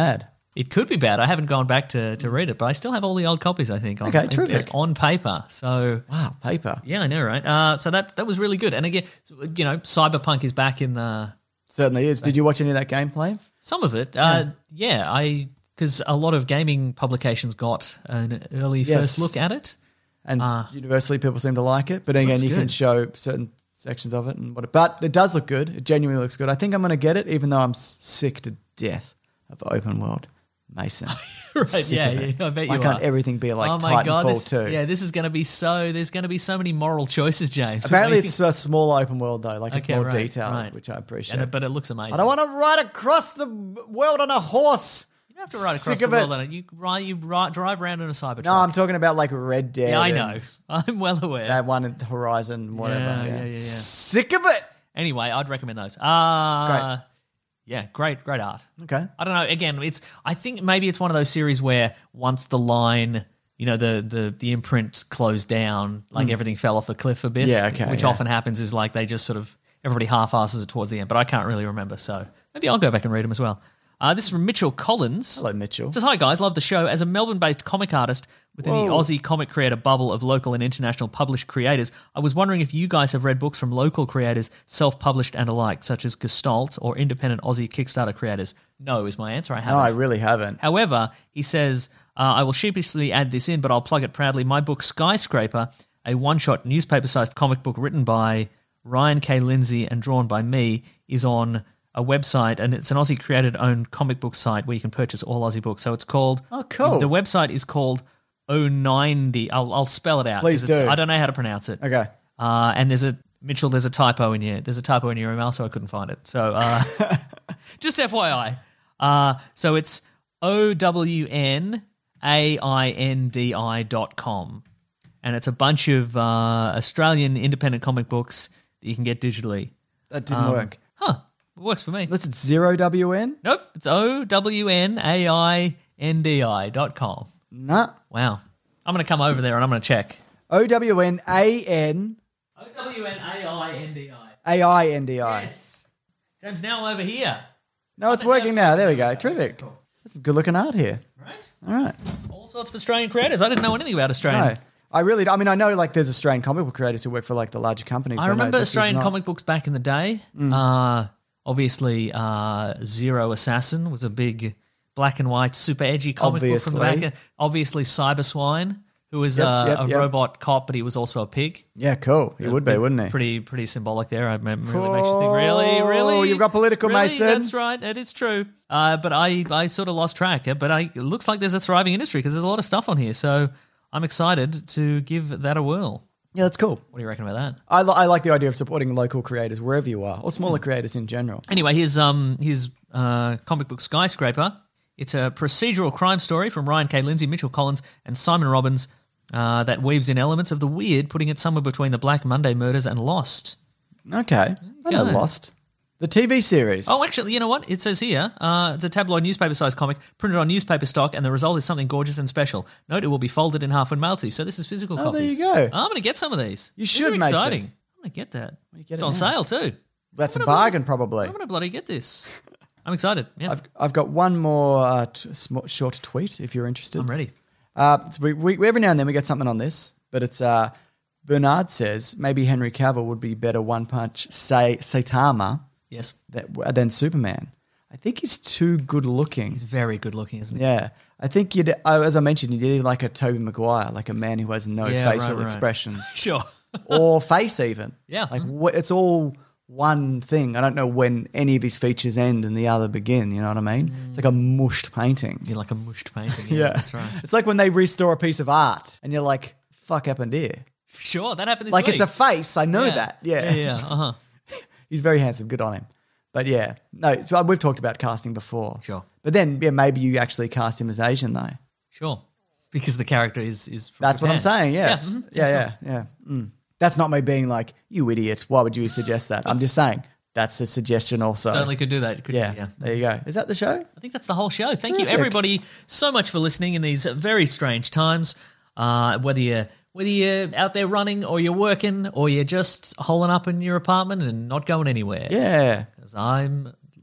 It could be bad. I haven't gone back to, to read it, but I still have all the old copies, I think, on, Okay, terrific. on paper. So Wow, paper. yeah, I know, right? Uh, so that that was really good. And again, you know, Cyberpunk is back in the Certainly is. Did you watch any of that gameplay? some of it. Uh, yeah, I because a lot of gaming publications got an early Yes. first look at it. And Ah. universally, people seem to like it. But again, Looks you can good. show certain sections of it and what. But it does look good. It genuinely looks good. I think I'm going to get it, even though I'm s- sick to death of open world Mason. Right? Sick Yeah, of it. yeah. I bet Why you can't are. everything be like oh my God, Titanfall this, two? Yeah, this is going to be so. There's going to be so many moral choices, James. Apparently, What do you it's a small open world though. Like it's Okay, more right, detailed, right. which I appreciate. think? And it- but it looks amazing. I don't want to ride across the world on a horse. You don't have to ride across Sick the of world it. on it. You ride, you ride, drive around in a Cybertruck. No, I'm talking about like Red Dead. yeah, I and know. I'm well aware. that one in Horizon, whatever. Yeah, Yeah, yeah, yeah, yeah. Sick of it. Anyway, I'd recommend those. Uh, Great. Yeah, great, great art. Okay. I don't know. Again, it's. I think maybe it's one of those series where once the line, you know, the the the imprint closed down, like everything fell off a cliff a bit. Hmm. Yeah, okay, Which yeah. often happens is like they just sort of everybody half-asses it towards the end. But I can't really remember, so maybe I'll go back and read them as well. Uh, this is from Mitchell Collins. Hello, Mitchell. It says, hi guys, love the show. As a Melbourne-based comic artist within the Whoa. Aussie comic creator bubble of local and international published creators, I was wondering if you guys have read books from local creators, self-published and alike, such as Gestalt or independent Aussie Kickstarter creators. No is my answer. I No, haven't. I really haven't. However, he says, uh, I will sheepishly add this in, but I'll plug it proudly. My book, Skyscraper, a one-shot newspaper-sized comic book written by Ryan K. Lindsay and drawn by me, is on a website, and it's an Aussie-created owned comic book site where you can purchase all Aussie books. So it's called... Oh, cool. The website is called O ninety. I'll, I'll spell it out. Please 'cause it's- do. I don't know how to pronounce it. Okay. Uh, and there's a... Mitchell, there's a typo in your... There's a typo in your email, so I couldn't find it. So, uh, just F Y I. Uh, so it's O W N A I N D I dot com. And it's a bunch of uh, Australian independent comic books that you can get digitally. That didn't work. Huh. It works for me. Unless it's zero W N? Nope. It's O W N A I N D I dot com. Nah. Wow. I'm going to come over there and I'm going to check. O W N A N O W N A I N D I. A I N D I. Yes. James, now I'm over here. No, it's I think working that's now. working. There we go. Okay, Terrific. cool. That's some good looking art here. Right? All right. All sorts of Australian creators. I didn't know anything about Australian. No, I really. I mean, I know like there's Australian comic book creators who work for like the larger companies. I but no, remember this is Australian not. comic books back in the day. Uh, obviously, uh, Zero Assassin was a big black and white, super edgy comic book from the back. Obviously. end. Obviously, Cyber Swine, who was Yep, uh, yep, a yep. robot cop, but he was also a pig. Yeah, cool. He would be, wouldn't he? Pretty, pretty symbolic there. I remember. Really makes you think. Really, really. Oh, you've got political, really? Mason. That's right. It is true. Uh, but I, I sort of lost track. But I, it looks like there's a thriving industry because there's a lot of stuff on here. So I'm excited to give that a whirl. Yeah, that's cool. What do you reckon about that? I, li- I like the idea of supporting local creators wherever you are, or smaller creators in general. Anyway, here's um his uh, comic book Skyscraper. It's a procedural crime story from Ryan K. Lindsay, Mitchell Collins, and Simon Robbins uh, that weaves in elements of the weird, putting it somewhere between the Black Monday murders and Lost. Okay. I know go. Lost. The T V series. Oh, actually, you know what? It says here, uh, it's a tabloid newspaper-sized comic printed on newspaper stock, and the result is something gorgeous and special. Note, it will be folded in half when mailed to you. So this is physical Oh, there copies. you go. I'm going to get some of these. You These should, are Mason. exciting. I'm going to get that. you get It's it on now. sale too. That's a I'm gonna bargain, bloody- probably. I'm going to bloody get this. I'm excited. Yeah, I've, I've got one more uh, t- sm- short tweet if you're interested. I'm ready. Uh, so we, we, every now and then we get something on this, but it's uh, Bernard says maybe Henry Cavill would be better One Punch say Saitama Yes. that, than Superman. I think he's too good looking. He's very good looking, isn't he? Yeah, I think you'd, uh, as I mentioned, you need like a Toby Maguire, like a man who has no Yeah, right, facial right. expressions Sure. or face even. Yeah. like wh- it's all one thing. I don't know when any of his features end and the other begin. You know what I mean? It's like a mushed painting. You're like a mushed painting. Yeah, Yeah, that's right. It's like when they restore a piece of art and you're like, "Fuck happened here?" Sure, that happened this Like week. it's a face. I know yeah. that. Yeah, Yeah, yeah. Uh-huh. He's very handsome. Good on him. But yeah, no. So we've talked about casting before. Sure. But then, yeah, maybe you actually cast him as Asian though. Sure. Because the character is is from That's what I'm Japan. saying. Yes. Yeah, mhm. Yeah. Yeah. Yeah. Mm. That's not me being like, "You idiot. Why would you suggest that?" I'm just saying that's a suggestion. Also. Certainly could do that. Could Yeah. you? Yeah. There you go. Is that the show? I think that's the whole show. Thank you, Terrific. everybody, so much for listening in these very strange times. Uh, whether you're whether you're out there running or you're working or you're just holing up in your apartment and not going anywhere. Yeah. Because I'm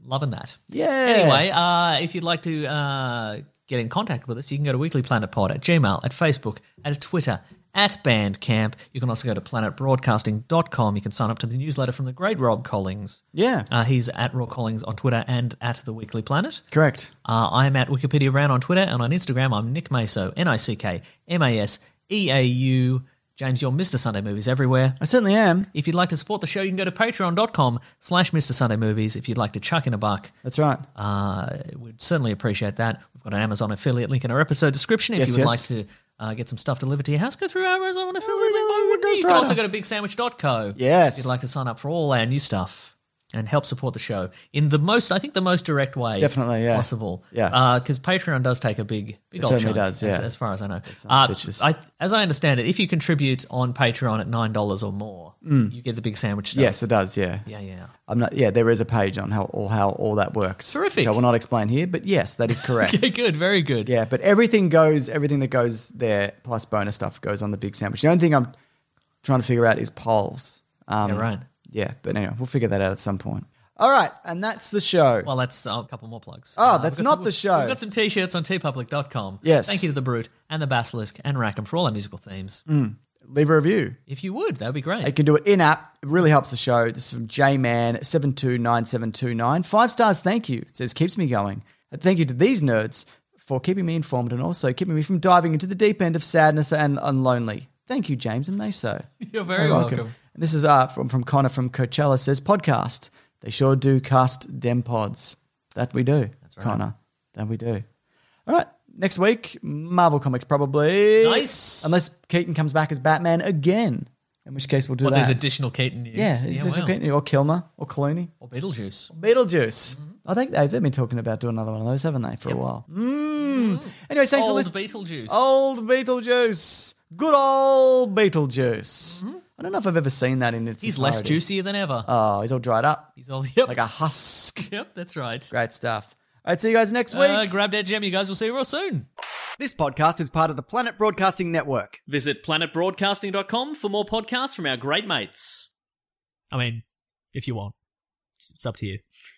Loving that. Yeah. Anyway, uh, if you'd like to uh, get in contact with us, you can go to Weekly Planet Pod at Gmail, at Facebook, at Twitter, at Bandcamp. You can also go to planet broadcasting dot com. You can sign up to the newsletter from the great Rob Collings. Yeah. Uh, he's at Rob Collings on Twitter and at The Weekly Planet. Correct. Uh, I'm at Wikipedia Brown on Twitter, and on Instagram, I'm Nick Maso, N I C K M A S E A U. James, you're Mister Sunday Movies everywhere. I certainly am. If you'd like to support the show, you can go to patreon dot com slash Mister Sunday Movies. If you'd like to chuck in a buck, That's right. uh, we'd certainly appreciate that. We've got an Amazon affiliate link in our episode description. If Yes, you would yes. like to uh, get some stuff delivered to your house, go through our Amazon affiliate go- link. go Why wouldn't you? You straight can also up. go to big sandwich dot co. Yes. If you'd like to sign up for all our new stuff and help support the show in the most, I think, the most direct way Definitely, yeah. possible. Yeah. Because Patreon does take a big, big It old certainly chunk, does, as, yeah. as far as I know. some Uh, bitches. I, as I understand it, if you contribute on Patreon at nine dollars or more, you get the big sandwich stuff. Yes, it does. Yeah. Yeah, yeah. I'm not. Yeah, there is a page on how all how all that works. Terrific. Which I will not explain here, but yes, that is correct. Okay, good. Very good. Yeah, but everything goes. Everything that goes there plus bonus stuff goes on the big sandwich. The only thing I'm trying to figure out is polls. Um, Yeah, right. Yeah, but anyway, we'll figure that out at some point. All right, and that's the show. Well, that's uh, a couple more plugs. Oh, Uh, that's we've got not some- the show. We've got some t-shirts on t public dot com. Yes. Thank you to The Brute and The Basilisk and Rackham for all our musical themes. Leave a review. If you would, that would be great. You can do it in app. It really helps the show. This is from J Man seven two nine seven two nine. Five stars. Thank you. It says keeps me going. And thank you to these nerds for keeping me informed and also keeping me from diving into the deep end of sadness and unlonely. Thank you, James and Meso. You're very welcome. And this is uh, from, from Connor from Coachella says, podcast. They sure do cast dem pods. That we do. That's right. Connor. That we do. All right. Next week, Marvel Comics probably. Nice. Unless Keaton comes back as Batman again. In which case we'll do Well, that. there's additional Keaton news. yeah, it's just wow. Keaton or Kilmer or Clooney. Or Beetlejuice. Beetlejuice. Mm-hmm. I think they've been talking about doing another one of those, haven't they, for a while? Mm. Anyways, thanks Old for listening. Beetlejuice. Old Beetlejuice. Good old Beetlejuice. I don't know if I've ever seen that in its Mm-hmm. He's less entirety. juicy than ever. Oh, he's all dried up. He's all, yep. Like a husk. Yep, that's right. Great stuff. All right, see you guys next week. Uh, grab that gem, you guys. We'll see you real soon. This podcast is part of the Planet Broadcasting Network. Visit planet broadcasting dot com for more podcasts from our great mates. I mean, if you want. It's, it's up to you.